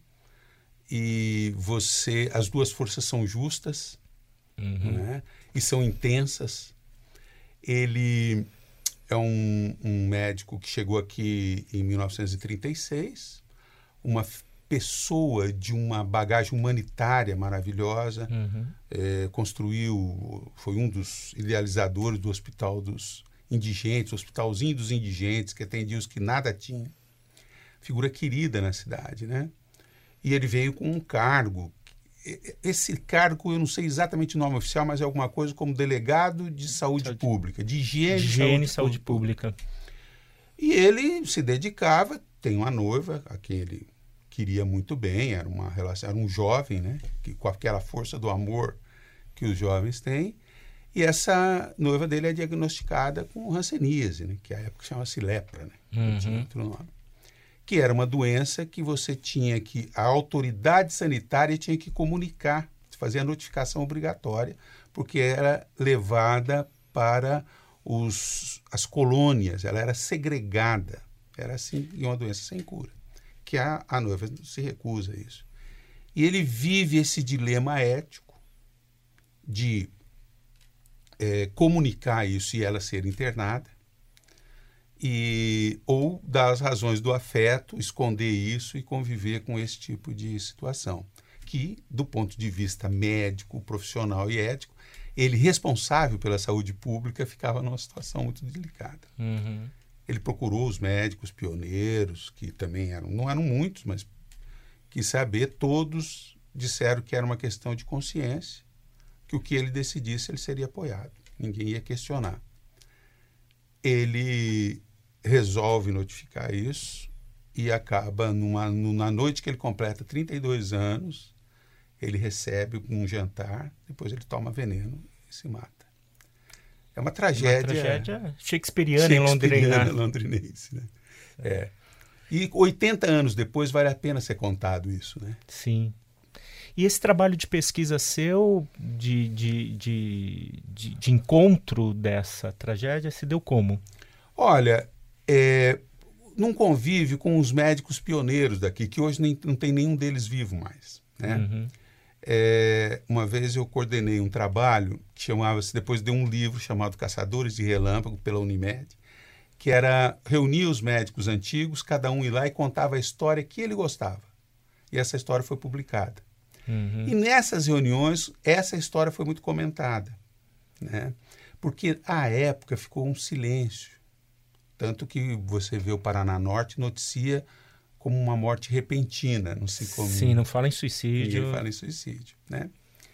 e você, as duas forças são justas, uhum. né, e são intensas. Ele é um, um médico que chegou aqui em mil novecentos e trinta e seis, uma pessoa de uma bagagem humanitária maravilhosa, uhum. é, construiu, foi um dos idealizadores do Hospital dos Indigentes, Hospitalzinho dos Indigentes, que atendia os que nada tinham. Figura querida na cidade, né? E ele veio com um cargo. Esse cargo, eu não sei exatamente o nome oficial, mas é alguma coisa como delegado de saúde, saúde. pública, de higiene, higiene e saúde, saúde pública. pública. E ele se dedicava, tem uma noiva a quem ele queria muito bem, era uma relação, era um jovem, né, que, com aquela força do amor que os jovens têm, e essa noiva dele é diagnosticada com hanseníase, né, que à época chama-se lepra, né, Uhum. não tinha outro nome, que era uma doença que você tinha que, a autoridade sanitária tinha que comunicar, fazer a notificação obrigatória, porque era levada para os, as colônias, ela era segregada, era assim, e uma doença sem cura, que a, a noiva se recusa a isso. E ele vive esse dilema ético de é, comunicar isso e ela ser internada, e, ou das razões do afeto, esconder isso e conviver com esse tipo de situação, que, do ponto de vista médico, profissional e ético, ele, responsável pela saúde pública, ficava numa situação muito delicada. Uhum. Ele procurou os médicos pioneiros, que também eram, não eram muitos, mas quis saber, todos disseram que era uma questão de consciência, que o que ele decidisse, ele seria apoiado, ninguém ia questionar. Ele resolve notificar isso e acaba, numa, na noite que ele completa trinta e dois anos, ele recebe um jantar, depois ele toma veneno e se mata. É uma tragédia... Uma tragédia shakespeariana em Londrina. londrinense, né? É. E oitenta anos depois vale a pena ser contado isso, né? Sim. E esse trabalho de pesquisa seu, de, de, de, de, de encontro dessa tragédia, se deu como? Olha, é, num convívio com os médicos pioneiros daqui, que hoje nem, não tem nenhum deles vivo mais, né? Uhum. É, uma vez eu coordenei um trabalho que chamava-se, depois de um livro chamado Caçadores de Relâmpago, pela Unimed, que era reunir os médicos antigos, cada um ir lá e contava a história que ele gostava. E essa história foi publicada. Uhum. E nessas reuniões, essa história foi muito comentada, né? Porque à época ficou um silêncio. Tanto que você vê o Paraná Norte noticia como uma morte repentina. Não se como... Sim, não fala em suicídio. Ninguém fala em suicídio, né?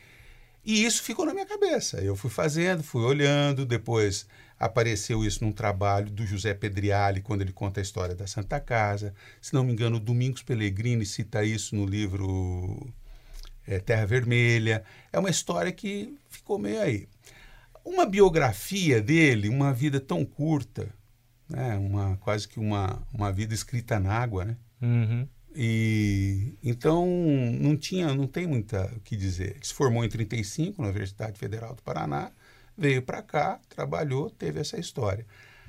E isso ficou na minha cabeça. Eu fui fazendo, fui olhando, depois apareceu isso num trabalho do José Pedriali, quando ele conta a história da Santa Casa. Se não me engano, o Domingos Pellegrini cita isso no livro é, Terra Vermelha. É uma história que ficou meio aí. Uma biografia dele, uma vida tão curta, né? uma, quase que uma, uma vida escrita na água, né? Uhum. E então não tinha, não tem muita o que dizer. Ele se formou em trinta e cinco na Universidade Federal do Paraná, veio para cá, trabalhou, teve essa história.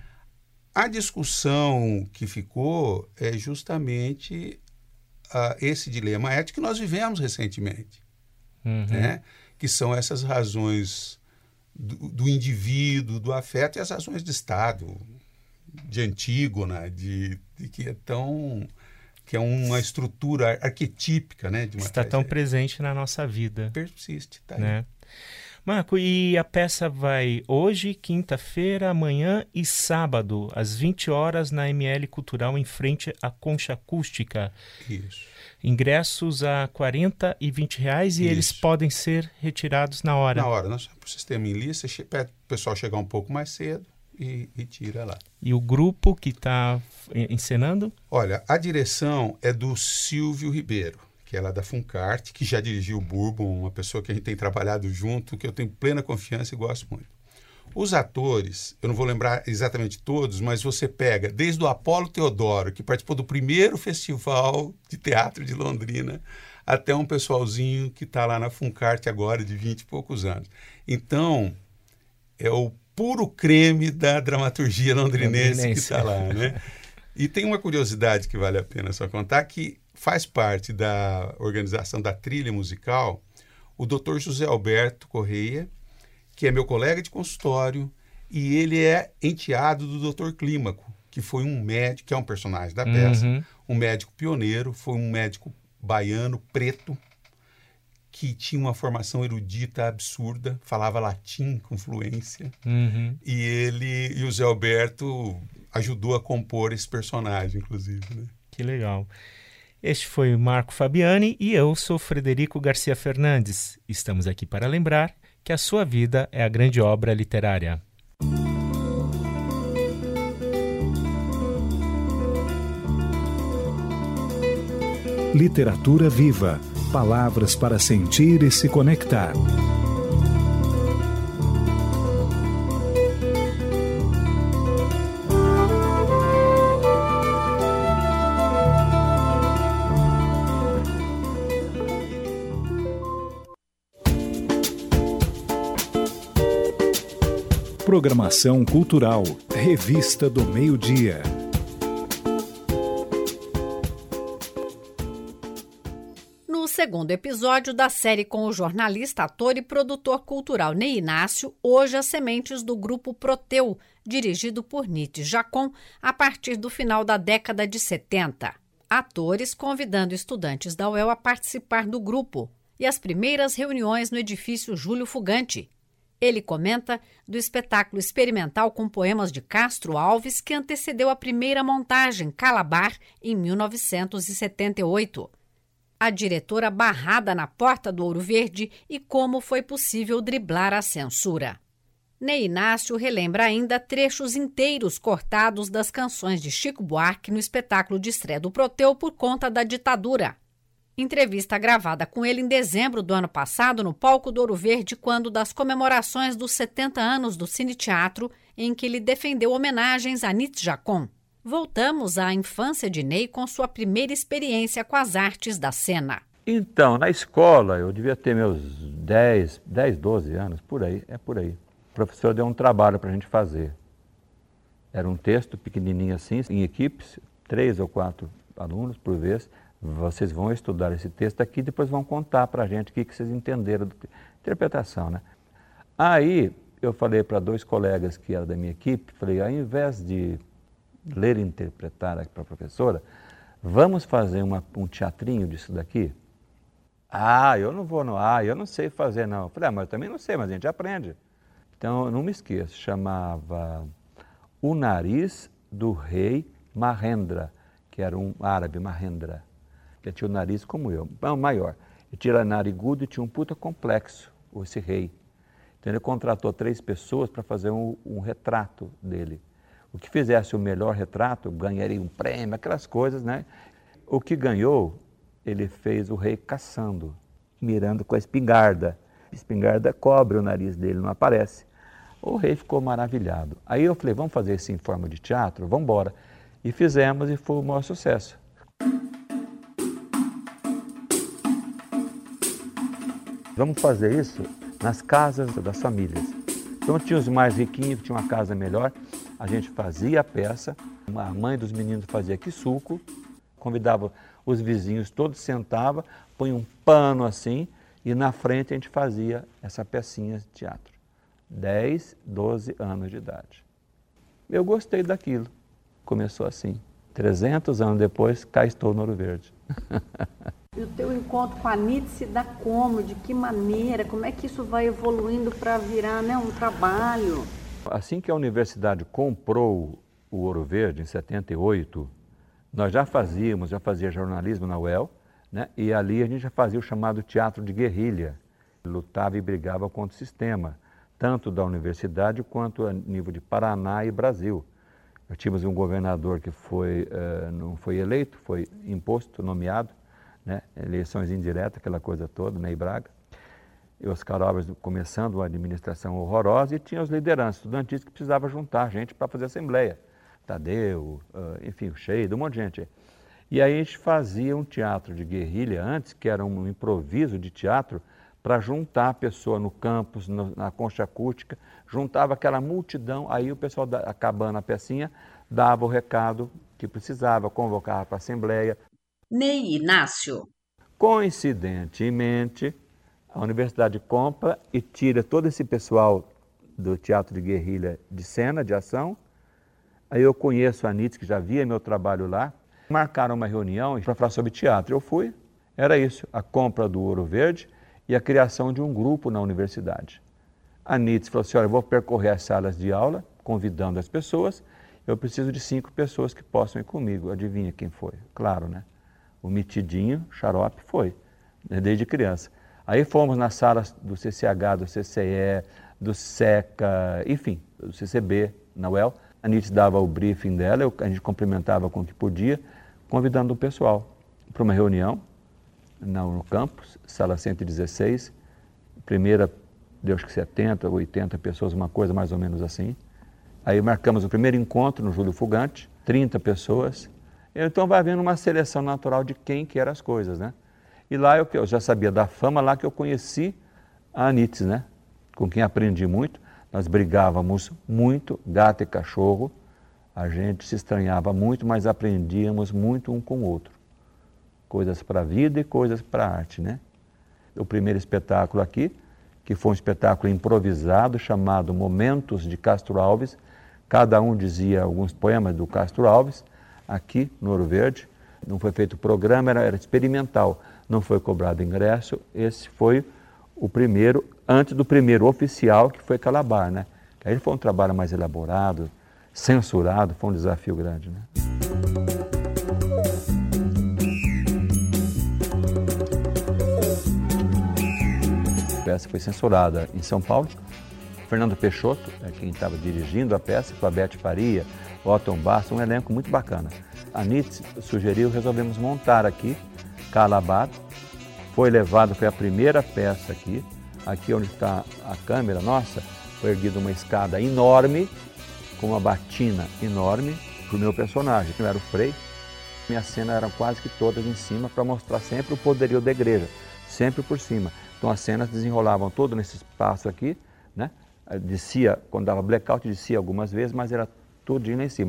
A discussão que ficou é justamente uh, esse dilema ético que nós vivemos recentemente, Uhum. né? Que são essas razões do, do indivíduo, do afeto, e as razões de Estado, de Antígona, de, de que é tão... que é uma estrutura arquetípica, né, de uma Está tragédia. tão presente na nossa vida. Persiste, tá aí. Né? Marco, e a peça vai hoje, quinta-feira, amanhã e sábado, às vinte horas, na M L Cultural, em frente à Concha Acústica. Isso. Ingressos a quarenta e vinte reais e Isso. eles podem ser retirados na hora. Na hora, nós para o sistema em lista, pede o pessoal chegar um pouco mais cedo e, e tira lá. E o grupo que está encenando? Olha, a direção é do Silvio Ribeiro, que é lá da Funcart, que já dirigiu o Bourbon, uma pessoa que a gente tem trabalhado junto, que eu tenho plena confiança e gosto muito. Os atores, eu não vou lembrar exatamente todos, mas você pega desde o Apolo Teodoro, que participou do primeiro festival de teatro de Londrina, até um pessoalzinho que está lá na Funcart agora, de vinte e poucos anos. Então, é o puro creme da dramaturgia londrinense, londrinense. que está lá, né? E tem uma curiosidade que vale a pena só contar, que faz parte da organização da trilha musical o doutor José Alberto Correia, que é meu colega de consultório, e ele é enteado do doutor Clímaco, que foi um médico, que é um personagem da peça, Uhum. um médico pioneiro, foi um médico baiano, preto, que tinha uma formação erudita absurda, falava latim com fluência, Uhum. e ele e o Zé Alberto ajudou a compor esse personagem, inclusive, né? Que legal. Este foi o Marco Fabiani e eu sou Frederico Garcia Fernandes. Estamos aqui para lembrar que a sua vida é a grande obra literária. Literatura viva. Palavras para sentir e se conectar. Programação cultural. Revista do Meio-Dia. No segundo episódio da série com o jornalista, ator e produtor cultural Ney Inácio, hoje as sementes do grupo Proteu, dirigido por Nietzsche Jacon, a partir do final da década de setenta. Atores convidando estudantes da U E L a participar do grupo e as primeiras reuniões no edifício Júlio Fugante. Ele comenta do espetáculo experimental com poemas de Castro Alves que antecedeu a primeira montagem, Calabar, em mil novecentos e setenta e oito. A diretora barrada na porta do Ouro Verde e como foi possível driblar a censura. Ney Inácio relembra ainda trechos inteiros cortados das canções de Chico Buarque no espetáculo de estreia do Proteu por conta da ditadura. Entrevista gravada com ele em dezembro do ano passado no palco do Ouro Verde, quando das comemorações dos setenta anos do Cine Teatro, em que ele defendeu homenagens a Nietzsche Jacon. Voltamos à infância de Ney com sua primeira experiência com as artes da cena. Então, na escola, eu devia ter meus dez, dez, doze anos, por aí, é por aí. O professor deu um trabalho para a gente fazer. Era um texto pequenininho assim, em equipes, três ou quatro alunos por vez. Vocês vão estudar esse texto aqui e depois vão contar para a gente o que, que vocês entenderam da interpretação, né? Aí eu falei para dois colegas que eram da minha equipe, falei, ao invés de ler e interpretar para a professora, vamos fazer uma, um teatrinho disso daqui? Ah, eu não vou, não. Ah, eu não sei fazer, não. Eu falei, ah, mas eu também não sei, mas a gente aprende. Então, eu não me esqueço, chamava O Nariz do Rei Mahendra, que era um árabe, Mahendra, que tinha o nariz como eu, maior. Ele tinha narigudo e tinha um puta complexo, esse rei. Então ele contratou três pessoas para fazer um, um retrato dele. O que fizesse o melhor retrato ganharia um prêmio, aquelas coisas, né? O que ganhou, ele fez o rei caçando, mirando com a espingarda. A espingarda cobre o nariz dele, não aparece. O rei ficou maravilhado. Aí eu falei, vamos fazer isso em forma de teatro? Vamos embora. E fizemos e foi o maior sucesso. Vamos fazer isso nas casas das famílias. Então tinha os mais riquinhos, que tinham uma casa melhor, a gente fazia a peça, a mãe dos meninos fazia quissuco, convidava os vizinhos, todos sentavam, põe um pano assim e na frente a gente fazia essa pecinha de teatro. dez, doze anos de idade. Eu gostei daquilo. Começou assim. trezentos anos depois, cá estou no Ouro Verde. E o teu encontro com a Nietzsche se dá como? De que maneira? Como é que isso vai evoluindo para virar, né, um trabalho? Assim que a universidade comprou o Ouro Verde, em setenta e oito, nós já fazíamos, já fazia jornalismo na U E L, né, e ali a gente já fazia o chamado teatro de guerrilha. Lutava e brigava contra o sistema, tanto da universidade quanto a nível de Paraná e Brasil. Nós tínhamos um governador que foi, uh, não foi eleito, foi imposto, nomeado, né? Eleições indiretas, aquela coisa toda, Ney Braga. E Oscar Alves começando uma administração horrorosa e tinha os lideranças estudantis que precisavam juntar gente para fazer assembleia. Tadeu, uh, enfim, o Cheio, um monte de gente. E aí a gente fazia um teatro de guerrilha antes, que era um improviso de teatro, para juntar a pessoa no campus, no, na concha acústica, juntava aquela multidão, aí o pessoal, da, acabando a pecinha, dava o recado que precisava, convocava para a assembleia. Ney Inácio. Coincidentemente, a universidade compra e tira todo esse pessoal do teatro de guerrilha de cena, de ação. Aí eu conheço a Nietzsche, que já via meu trabalho lá, marcaram uma reunião para falar sobre teatro. Eu fui, era isso, a compra do Ouro Verde e a criação de um grupo na universidade. A Nietzsche falou assim, olha, eu vou percorrer as salas de aula, convidando as pessoas, eu preciso de cinco pessoas que possam ir comigo. Adivinha quem foi? Claro, né? O metidinho, xarope, foi, desde criança. Aí fomos nas salas do C C H, do C C E, do SECA, enfim, do C C B, na U E L. A Nietzsche dava o briefing dela, eu, a gente cumprimentava com o que podia, convidando o pessoal para uma reunião no campus, sala cento e dezesseis, primeira, deu acho que setenta, oitenta pessoas, uma coisa mais ou menos assim. Aí marcamos o primeiro encontro no Júlio Fugante, trinta pessoas. Então vai havendo uma seleção natural de quem quer as coisas, né? E lá eu, eu já sabia da fama, lá que eu conheci a Anites, né? Com quem aprendi muito. Nós brigávamos muito, gato e cachorro. A gente se estranhava muito, mas aprendíamos muito um com o outro. Coisas para a vida e coisas para a arte, né? O primeiro espetáculo aqui, que foi um espetáculo improvisado, chamado Momentos de Castro Alves. Cada um dizia alguns poemas do Castro Alves, aqui no Ouro Verde. Não foi feito programa, era, era experimental. Não foi cobrado ingresso. Esse foi o primeiro, antes do primeiro oficial, que foi Calabar, né? Aí foi um trabalho mais elaborado, censurado, foi um desafio grande, né? A peça foi censurada em São Paulo. Fernando Peixoto é quem estava dirigindo a peça, com a Beth Faria, Otton Basta, um elenco muito bacana. A Anites sugeriu, resolvemos montar aqui, Calabar. Foi levado, foi a primeira peça aqui. Aqui onde está a câmera nossa, foi erguida uma escada enorme, com uma batina enorme, para o meu personagem, que era o Frei. Minhas cenas eram quase que todas em cima, para mostrar sempre o poderio da igreja, sempre por cima. Então as cenas desenrolavam todo nesse espaço aqui, né? Descia, quando dava blackout, descia algumas vezes, mas era tudo lá em cima.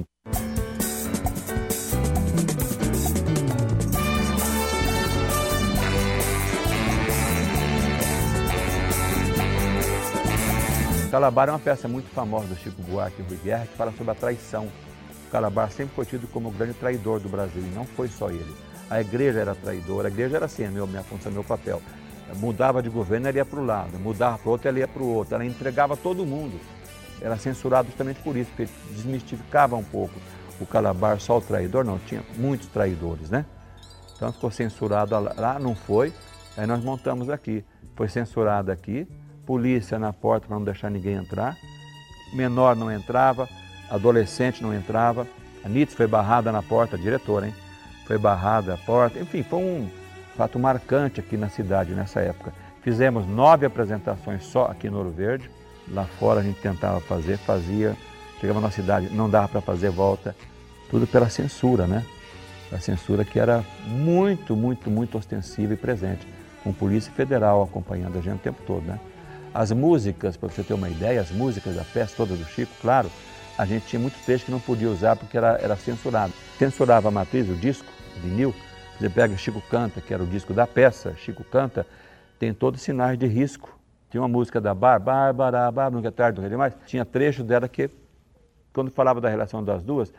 Calabar é uma peça muito famosa do Chico Buarque e Rui Guerra, que fala sobre a traição. O Calabar sempre foi tido como o grande traidor do Brasil, e não foi só ele. A igreja era traidora, a igreja era assim, a minha, minha função, meu papel. Mudava de governo, ela ia para o lado, mudava para o outro, ela ia para o outro. Ela entregava todo mundo. Era censurado justamente por isso, porque desmistificava um pouco o Calabar, só o traidor, não, tinha muitos traidores, né? Então ficou censurado lá, não foi, aí nós montamos aqui. Foi censurado aqui, polícia na porta para não deixar ninguém entrar, menor não entrava, adolescente não entrava, a Anites foi barrada na porta, a diretora, hein? Foi barrada a porta, enfim, foi um fato marcante aqui na cidade nessa época. Fizemos nove apresentações só aqui no Ouro Verde, lá fora a gente tentava fazer, fazia, chegava na cidade, não dava para fazer volta, tudo pela censura, né? A censura que era muito, muito, muito ostensiva e presente, com Polícia Federal acompanhando a gente o tempo todo, né? As músicas, para você ter uma ideia, as músicas da peça toda do Chico, claro, a gente tinha muito trecho que não podia usar porque era, era censurado. Censurava a matriz, o disco, o vinil. Você pega Chico Canta, que era o disco da peça, Chico Canta, tem todos os sinais de risco. Tinha uma música da Bar, Bárbara, Bárbara, nunca é tarde, não mais. Tinha trecho dela que, quando falava da relação das duas,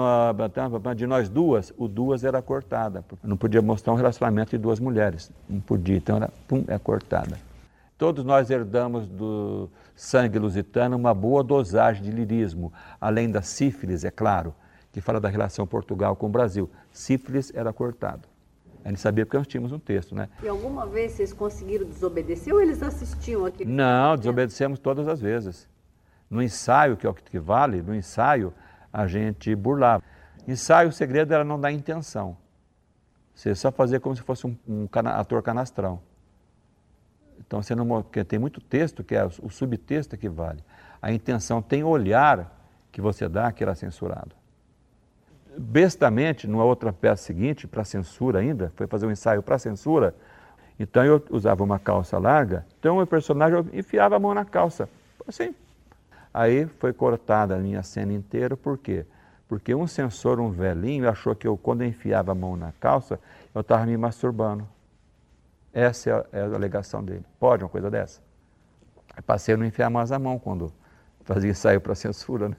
de nós duas, o duas era cortada. Não podia mostrar um relacionamento de duas mulheres, não podia, então era, pum, é cortada. Todos nós herdamos do sangue lusitano uma boa dosagem de lirismo, além da sífilis, é claro, que fala da relação Portugal com o Brasil. Sífilis era cortado. A gente sabia porque nós tínhamos um texto, né? E alguma vez vocês conseguiram desobedecer ou eles assistiam aquele... Não, desobedecemos todas as vezes. No ensaio, que é o que vale, no ensaio a gente burlava. Ensaio, o segredo era não dar intenção. Você só fazia como se fosse um, um cana, ator canastrão. Então, você não, porque tem muito texto, que é o, o subtexto que vale. A intenção tem o olhar que você dá, que era censurado. Bestamente, numa outra peça seguinte, para censura ainda, foi fazer um ensaio para censura, então eu usava uma calça larga, então o personagem eu enfiava a mão na calça, assim. Aí foi cortada a minha cena inteira, por quê? Porque um censor, um velhinho, achou que eu, quando eu enfiava a mão na calça, eu estava me masturbando. Essa é a, é a alegação dele. Pode uma coisa dessa? Eu passei a não enfiar mais a mão quando fazia ensaio para censura, né?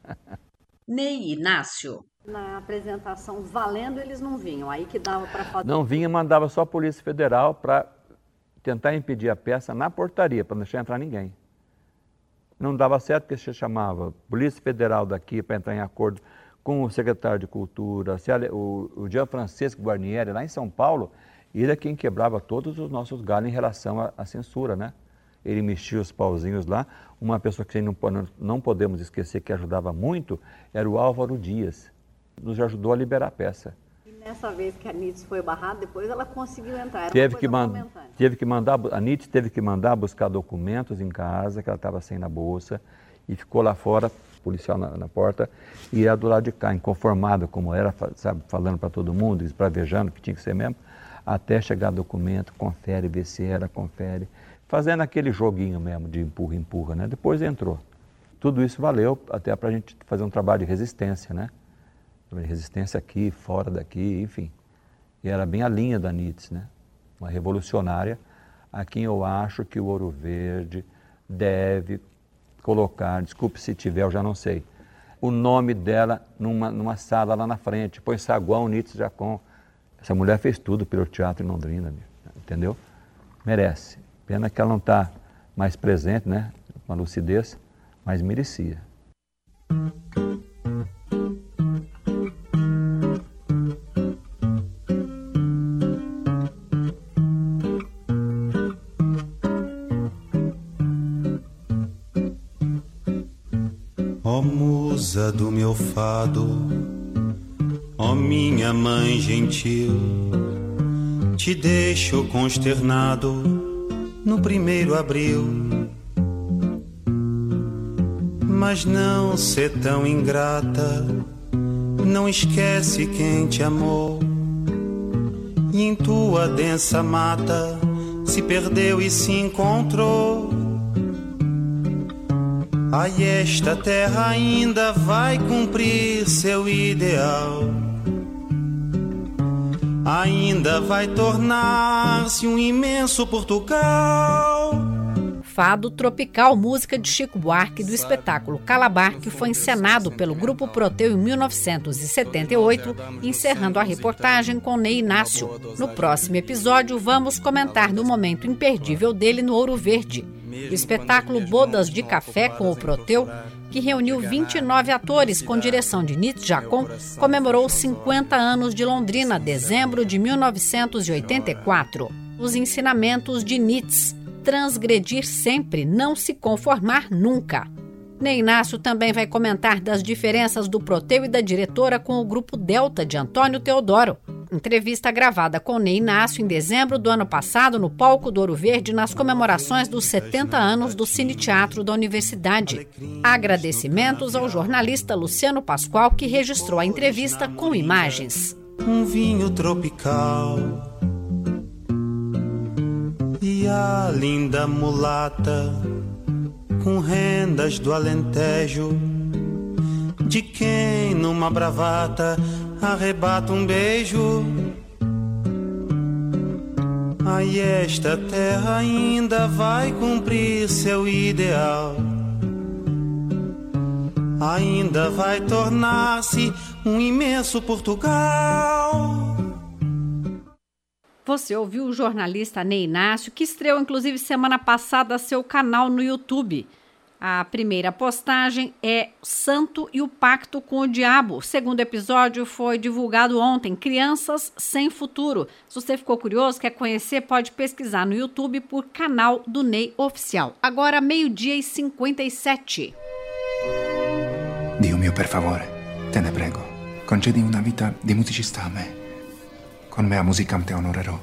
Ney e Inácio, na apresentação valendo, eles não vinham, aí que dava para fazer... Não vinha, mandava só a Polícia Federal para tentar impedir a peça na portaria, para não deixar entrar ninguém. Não dava certo porque se chamava Polícia Federal daqui para entrar em acordo com o secretário de Cultura, o, o Jean Francisco Guarnieri, lá em São Paulo, ele é quem quebrava todos os nossos galhos em relação à, à censura, né? Ele mexia os pauzinhos lá. Uma pessoa que não, não podemos esquecer que ajudava muito era o Álvaro Dias. Nos ajudou a liberar a peça. Nessa vez que a Nietzsche foi barrada, depois ela conseguiu entrar. Era teve, que man, teve que mandar, a Nietzsche teve que mandar buscar documentos em casa, que ela estava sem na bolsa, e ficou lá fora, policial na, na porta, e ela do lado de cá, inconformada como era, sabe, falando para todo mundo, esbravejando que tinha que ser mesmo, até chegar documento, confere, vê se era, confere, fazendo aquele joguinho mesmo de empurra, empurra, né? Depois entrou. Tudo isso valeu até para a gente fazer um trabalho de resistência, né? Resistência aqui, fora daqui, enfim. E era bem a linha da Nietzsche, né? Uma revolucionária a quem eu acho que o Ouro Verde deve colocar, desculpe se tiver, eu já não sei, o nome dela numa, numa sala lá na frente, põe saguão, Nietzsche, Jacon. Essa mulher fez tudo pelo teatro em Londrina, entendeu? Merece. Pena que ela não está mais presente, né? Com a lucidez, mas merecia. Ó musa do meu fado, ó minha mãe gentil, te deixo consternado no primeiro abril. Mas não ser tão ingrata, não esquece quem te amou, e em tua densa mata se perdeu e se encontrou. Ai, esta terra ainda vai cumprir seu ideal, ainda vai tornar-se um imenso Portugal. Fado Tropical, música de Chico Buarque, do espetáculo Calabar, que foi encenado pelo Grupo Proteu em mil novecentos e setenta e oito, encerrando a reportagem com Ney Inácio. No próximo episódio, vamos comentar do momento imperdível dele no Ouro Verde. O espetáculo Bodas de Café com o Proteu, que reuniu vinte e nove atores com direção de Nietzsche Jacon, comemorou cinquenta anos de Londrina, dezembro de mil novecentos e oitenta e quatro. Os ensinamentos de Nietzsche: transgredir sempre, não se conformar nunca. Ney Inácio também vai comentar das diferenças do Proteu e da diretora com o Grupo Delta de Antônio Teodoro. Entrevista gravada com Ney Inácio em dezembro do ano passado no palco do Ouro Verde nas comemorações dos setenta anos do Cine Teatro da Universidade. Agradecimentos ao jornalista Luciano Pascoal, que registrou a entrevista com imagens. Um vinho tropical e a linda mulata com rendas do Alentejo, de quem numa bravata arrebata um beijo. Ai, esta terra ainda vai cumprir seu ideal, ainda vai tornar-se um imenso Portugal. Você ouviu o jornalista Ney Inácio, que estreou inclusive semana passada seu canal no YouTube. A primeira postagem é Santo e o Pacto com o Diabo. O segundo episódio foi divulgado ontem, Crianças Sem Futuro. Se você ficou curioso, quer conhecer, pode pesquisar no YouTube por Canal do Ney Oficial. Agora, meio-dia e cinquenta e sete. Dio mio, per favore, te ne prego, concedi una vita di musicista a me. Con me a musicam te onorerò.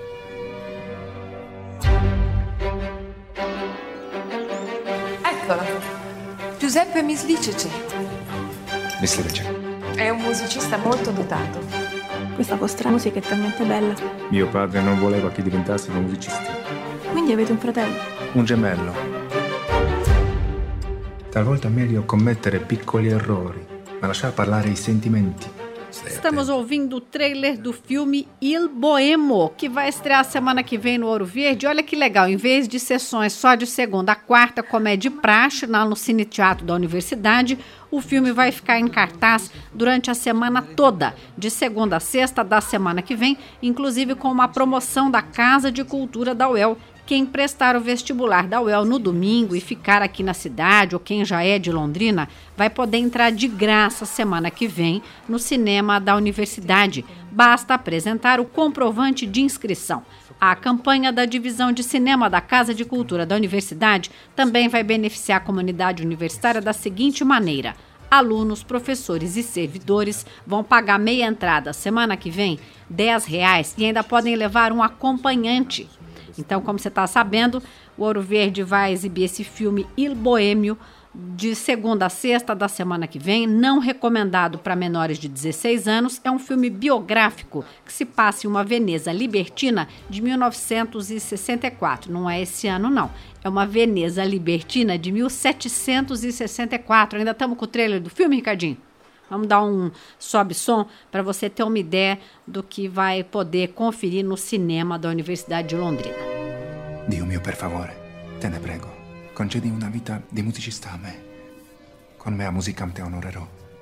Eccolo, Giuseppe Mislice. Mislice. È un musicista molto dotato. Questa vostra musica è talmente bella. Mio padre non voleva che diventassero musicisti. Quindi avete un fratello? Un gemello. Talvolta è meglio commettere piccoli errori, ma lasciare parlare i sentimenti. Estamos ouvindo o trailer do filme Il Boemo, que vai estrear semana que vem no Ouro Verde. Olha que legal, em vez de sessões só de segunda a quarta, como é de praxe lá no Cine Teatro da Universidade, o filme vai ficar em cartaz durante a semana toda, de segunda a sexta da semana que vem, inclusive com uma promoção da Casa de Cultura da U E L. Quem prestar o vestibular da U E L no domingo e ficar aqui na cidade, ou quem já é de Londrina, vai poder entrar de graça semana que vem no cinema da universidade. Basta apresentar o comprovante de inscrição. A campanha da Divisão de Cinema da Casa de Cultura da Universidade também vai beneficiar a comunidade universitária da seguinte maneira: Alunos, professores e servidores vão pagar meia entrada semana que vem, dez reais, e ainda podem levar um acompanhante. Então, como você está sabendo, o Ouro Verde vai exibir esse filme Il Boêmio de segunda a sexta da semana que vem, não recomendado para menores de dezesseis anos. É um filme biográfico que se passa em uma Veneza libertina de mil novecentos e sessenta e quatro. Não é esse ano, não. É uma Veneza libertina de mil setecentos e sessenta e quatro. Ainda estamos com o trailer do filme, Ricardinho? Vamos dar um sobe-som para você ter uma ideia do que vai poder conferir no cinema da Universidade de Londrina. Dio mio, per favore, te ne prego, concedi una vita di musicista a me. Con me a musicam te onorerò.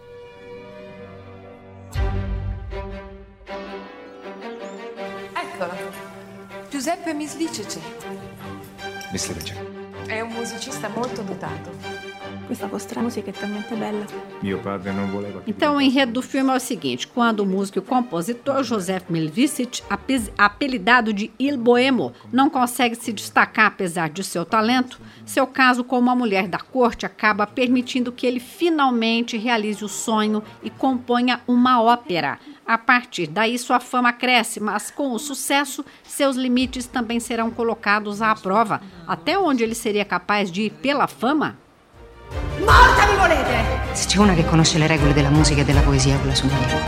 Eccola. Giuseppe Mislice. Mislice. È un musicista molto dotato. Questa vostra musica è talmente bella. Mio padre non voleva. Então, o enredo do filme é o seguinte: quando o músico e compositor Joseph Milvicic, apelidado de Il Boêmio, não consegue se destacar apesar de seu talento, seu caso com uma mulher da corte acaba permitindo que ele finalmente realize o sonho e componha uma ópera. A partir daí, sua fama cresce, mas com o sucesso, seus limites também serão colocados à prova. Até onde ele seria capaz de ir pela fama? Morta mi volete! Se c'è una che conosce le regole della musica e della poesia, quella sono io.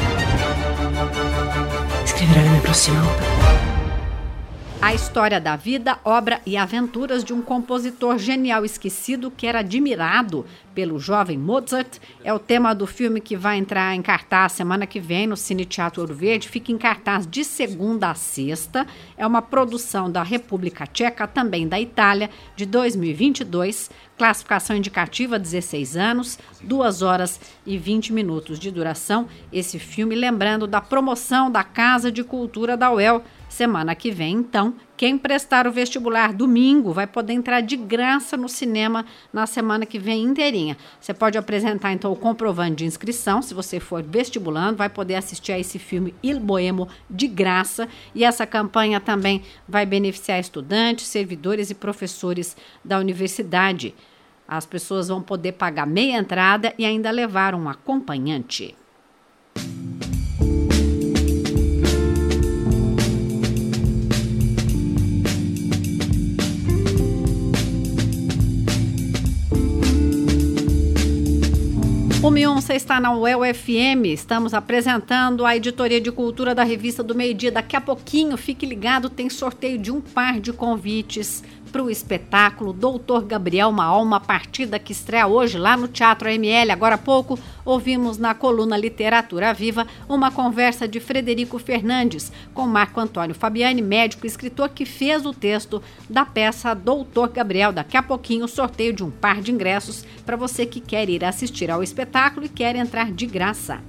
Scriverò la mia prossima opera. A história da vida, obra e aventuras de um compositor genial esquecido que era admirado pelo jovem Mozart é o tema do filme que vai entrar em cartaz semana que vem no Cine Teatro Ouro Verde. Fica em cartaz de segunda a sexta. É uma produção da República Tcheca, também da Itália, de dois mil e vinte e dois. Classificação indicativa dezesseis anos, duas horas e vinte minutos de duração. Esse filme, lembrando da promoção da Casa de Cultura da U E L. Semana que vem, então, quem prestar o vestibular domingo vai poder entrar de graça no cinema na semana que vem inteirinha. Você pode apresentar, então, o comprovante de inscrição. Se você for vestibulando, vai poder assistir a esse filme Il Boêmio de graça. E essa campanha também vai beneficiar estudantes, servidores e professores da universidade. As pessoas vão poder pagar meia entrada e ainda levar um acompanhante. O Mion, você está na U E L F M, estamos apresentando a editoria de cultura da Revista do Meio Dia. Daqui a pouquinho, fique ligado, tem sorteio de um par de convites para o espetáculo Doutor Gabriel, uma alma partida, que estreia hoje lá no Teatro A M L. Agora há pouco, ouvimos na coluna Literatura Viva uma conversa de Frederico Fernandes com Marco Antônio Fabiani, médico e escritor que fez o texto da peça Doutor Gabriel. Daqui a pouquinho, o sorteio de um par de ingressos para você que quer ir assistir ao espetáculo e quer entrar de graça.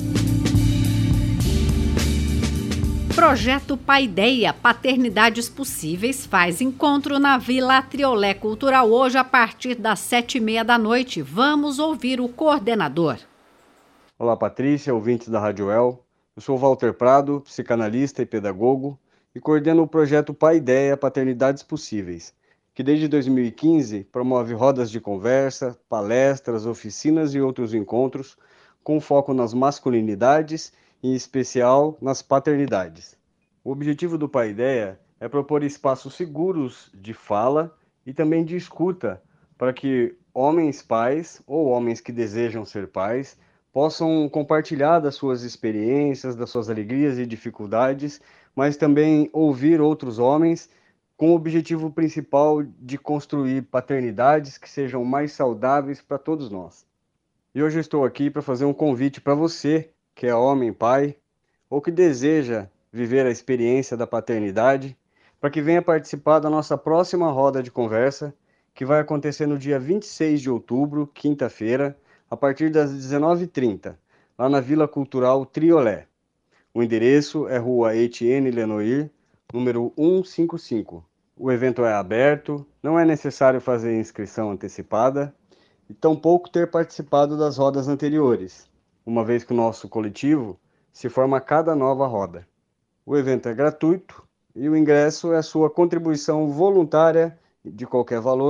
Projeto Paideia, Paternidades Possíveis, faz encontro na Vila Triolé Cultural hoje a partir das sete e meia da noite. Vamos ouvir o coordenador. Olá, Patrícia, ouvintes da Rádio U E L. Eu sou Walter Prado, psicanalista e pedagogo, e coordeno o projeto Paideia, Paternidades Possíveis, que desde dois mil e quinze promove rodas de conversa, palestras, oficinas e outros encontros com foco nas masculinidades, em especial nas paternidades. O objetivo do Paideia é propor espaços seguros de fala e também de escuta para que homens pais ou homens que desejam ser pais possam compartilhar das suas experiências, das suas alegrias e dificuldades, mas também ouvir outros homens com o objetivo principal de construir paternidades que sejam mais saudáveis para todos nós. E hoje eu estou aqui para fazer um convite para você, que é homem, pai, ou que deseja viver a experiência da paternidade, para que venha participar da nossa próxima roda de conversa, que vai acontecer no dia vinte e seis de outubro, quinta-feira, a partir das dezenove e trinta, lá na Vila Cultural Triolé. O endereço é Rua Etienne Lenoir, número cento e cinquenta e cinco. O evento é aberto, não é necessário fazer inscrição antecipada e tampouco ter participado das rodas anteriores, uma vez que o nosso coletivo se forma a cada nova roda. O evento é gratuito e o ingresso é a sua contribuição voluntária de qualquer valor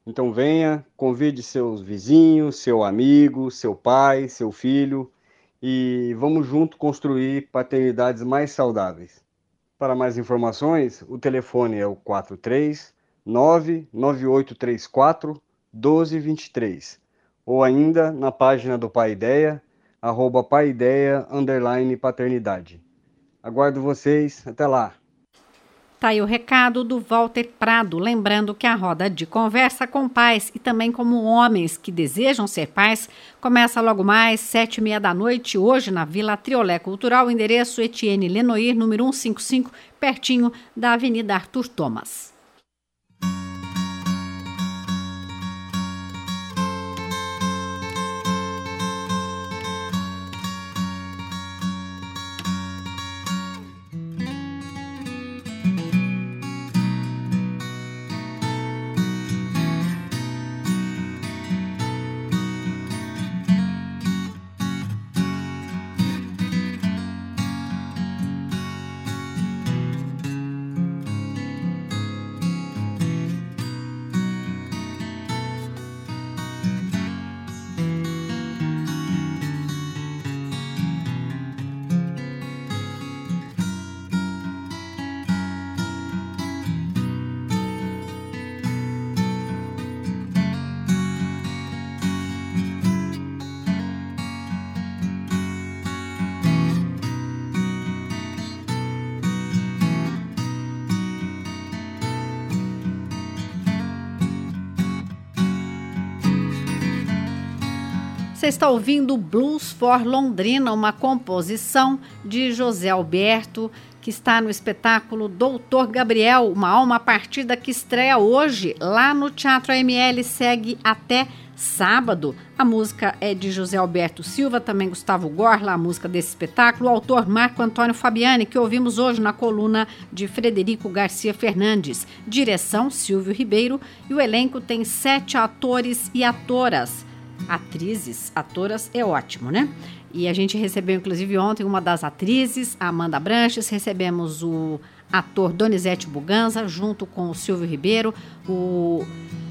Então venha, convide seus vizinhos, seu amigo, seu pai, seu filho e vamos junto construir paternidades mais saudáveis. Para mais informações, o telefone é o quatro três nove nove oito três quatro um dois dois três ou ainda na página do Pai Ideia, arroba paideia, underline paternidade. Aguardo vocês, até lá! Tá aí o recado do Walter Prado, lembrando que a roda de conversa com pais e também como homens que desejam ser pais começa logo mais, sete e meia da noite, hoje na Vila Triolé Cultural, endereço Etienne Lenoir, número cento e cinquenta e cinco, pertinho da Avenida Arthur Thomas. Você está ouvindo Blues for Londrina, uma composição de José Alberto, que está no espetáculo Doutor Gabriel, uma alma partida que estreia hoje lá no Teatro A M L, segue até sábado. A música é de José Alberto Silva, também Gustavo Gorla, a música desse espetáculo, o autor Marco Antônio Fabiani, que ouvimos hoje na coluna de Frederico Garcia Fernandes, direção Silvio Ribeiro, e o elenco tem sete atores e atoras. Atrizes, atoras é ótimo, né? E a gente recebeu, inclusive, ontem uma das atrizes, a Amanda Branches, recebemos o ator Donizete Buganza, junto com o Silvio Ribeiro. O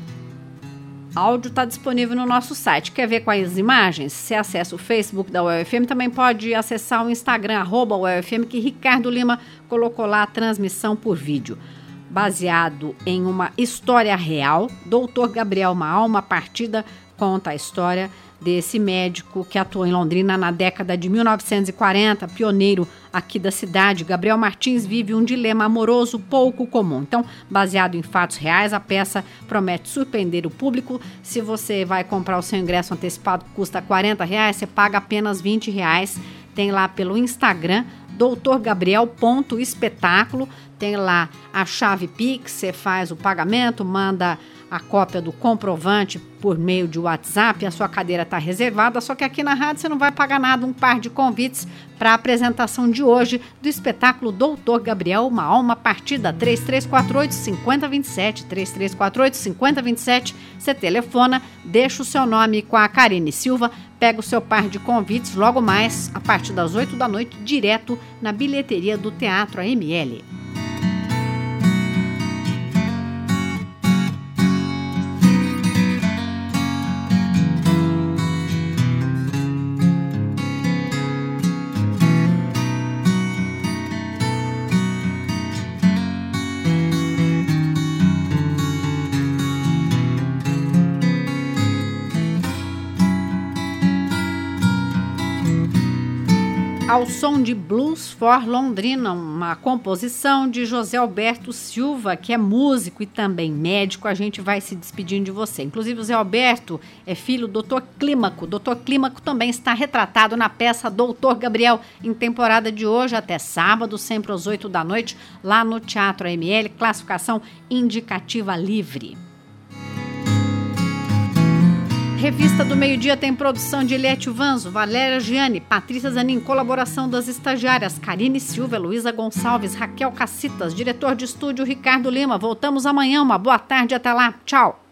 áudio está disponível no nosso site. Quer ver quais imagens? Você acessa o Facebook da U E L F M, também pode acessar o Instagram, arroba U E L F M, que Ricardo Lima colocou lá a transmissão por vídeo. Baseado em uma história real, Doutor Gabriel, uma alma partida, conta a história desse médico que atuou em Londrina na década de mil novecentos e quarenta, pioneiro aqui da cidade. Gabriel Martins vive um dilema amoroso pouco comum. Então, baseado em fatos reais, a peça promete surpreender o público. Se você vai comprar o seu ingresso antecipado, que custa quarenta reais, você paga apenas vinte reais. Tem lá pelo Instagram, doutor gabriel ponto espetáculo. Tem lá a chave Pix, você faz o pagamento, manda a cópia do comprovante por meio de WhatsApp, a sua cadeira está reservada, só que aqui na rádio você não vai pagar nada, um par de convites para a apresentação de hoje do espetáculo Doutor Gabriel, uma alma partida, três três quatro oito, cinco zero dois sete, três três quatro oito, cinco zero dois sete, você telefona, deixa o seu nome com a Karine Silva, pega o seu par de convites logo mais, a partir das oito da noite, direto na bilheteria do Teatro A M L. Ao som de Blues for Londrina, uma composição de José Alberto Silva, que é músico e também médico. A gente vai se despedindo de você. Inclusive, o José Alberto é filho do doutor Clímaco. O doutor Clímaco também está retratado na peça Doutor Gabriel, em temporada de hoje até sábado, sempre às oito da noite, lá no Teatro A M L, classificação indicativa livre. Revista do Meio-Dia tem produção de Eliette Vanzo, Valéria Gianni, Patrícia Zanin, colaboração das estagiárias Karine Silva, Luísa Gonçalves, Raquel Cacitas, diretor de estúdio Ricardo Lima. Voltamos amanhã, uma boa tarde, até lá, tchau!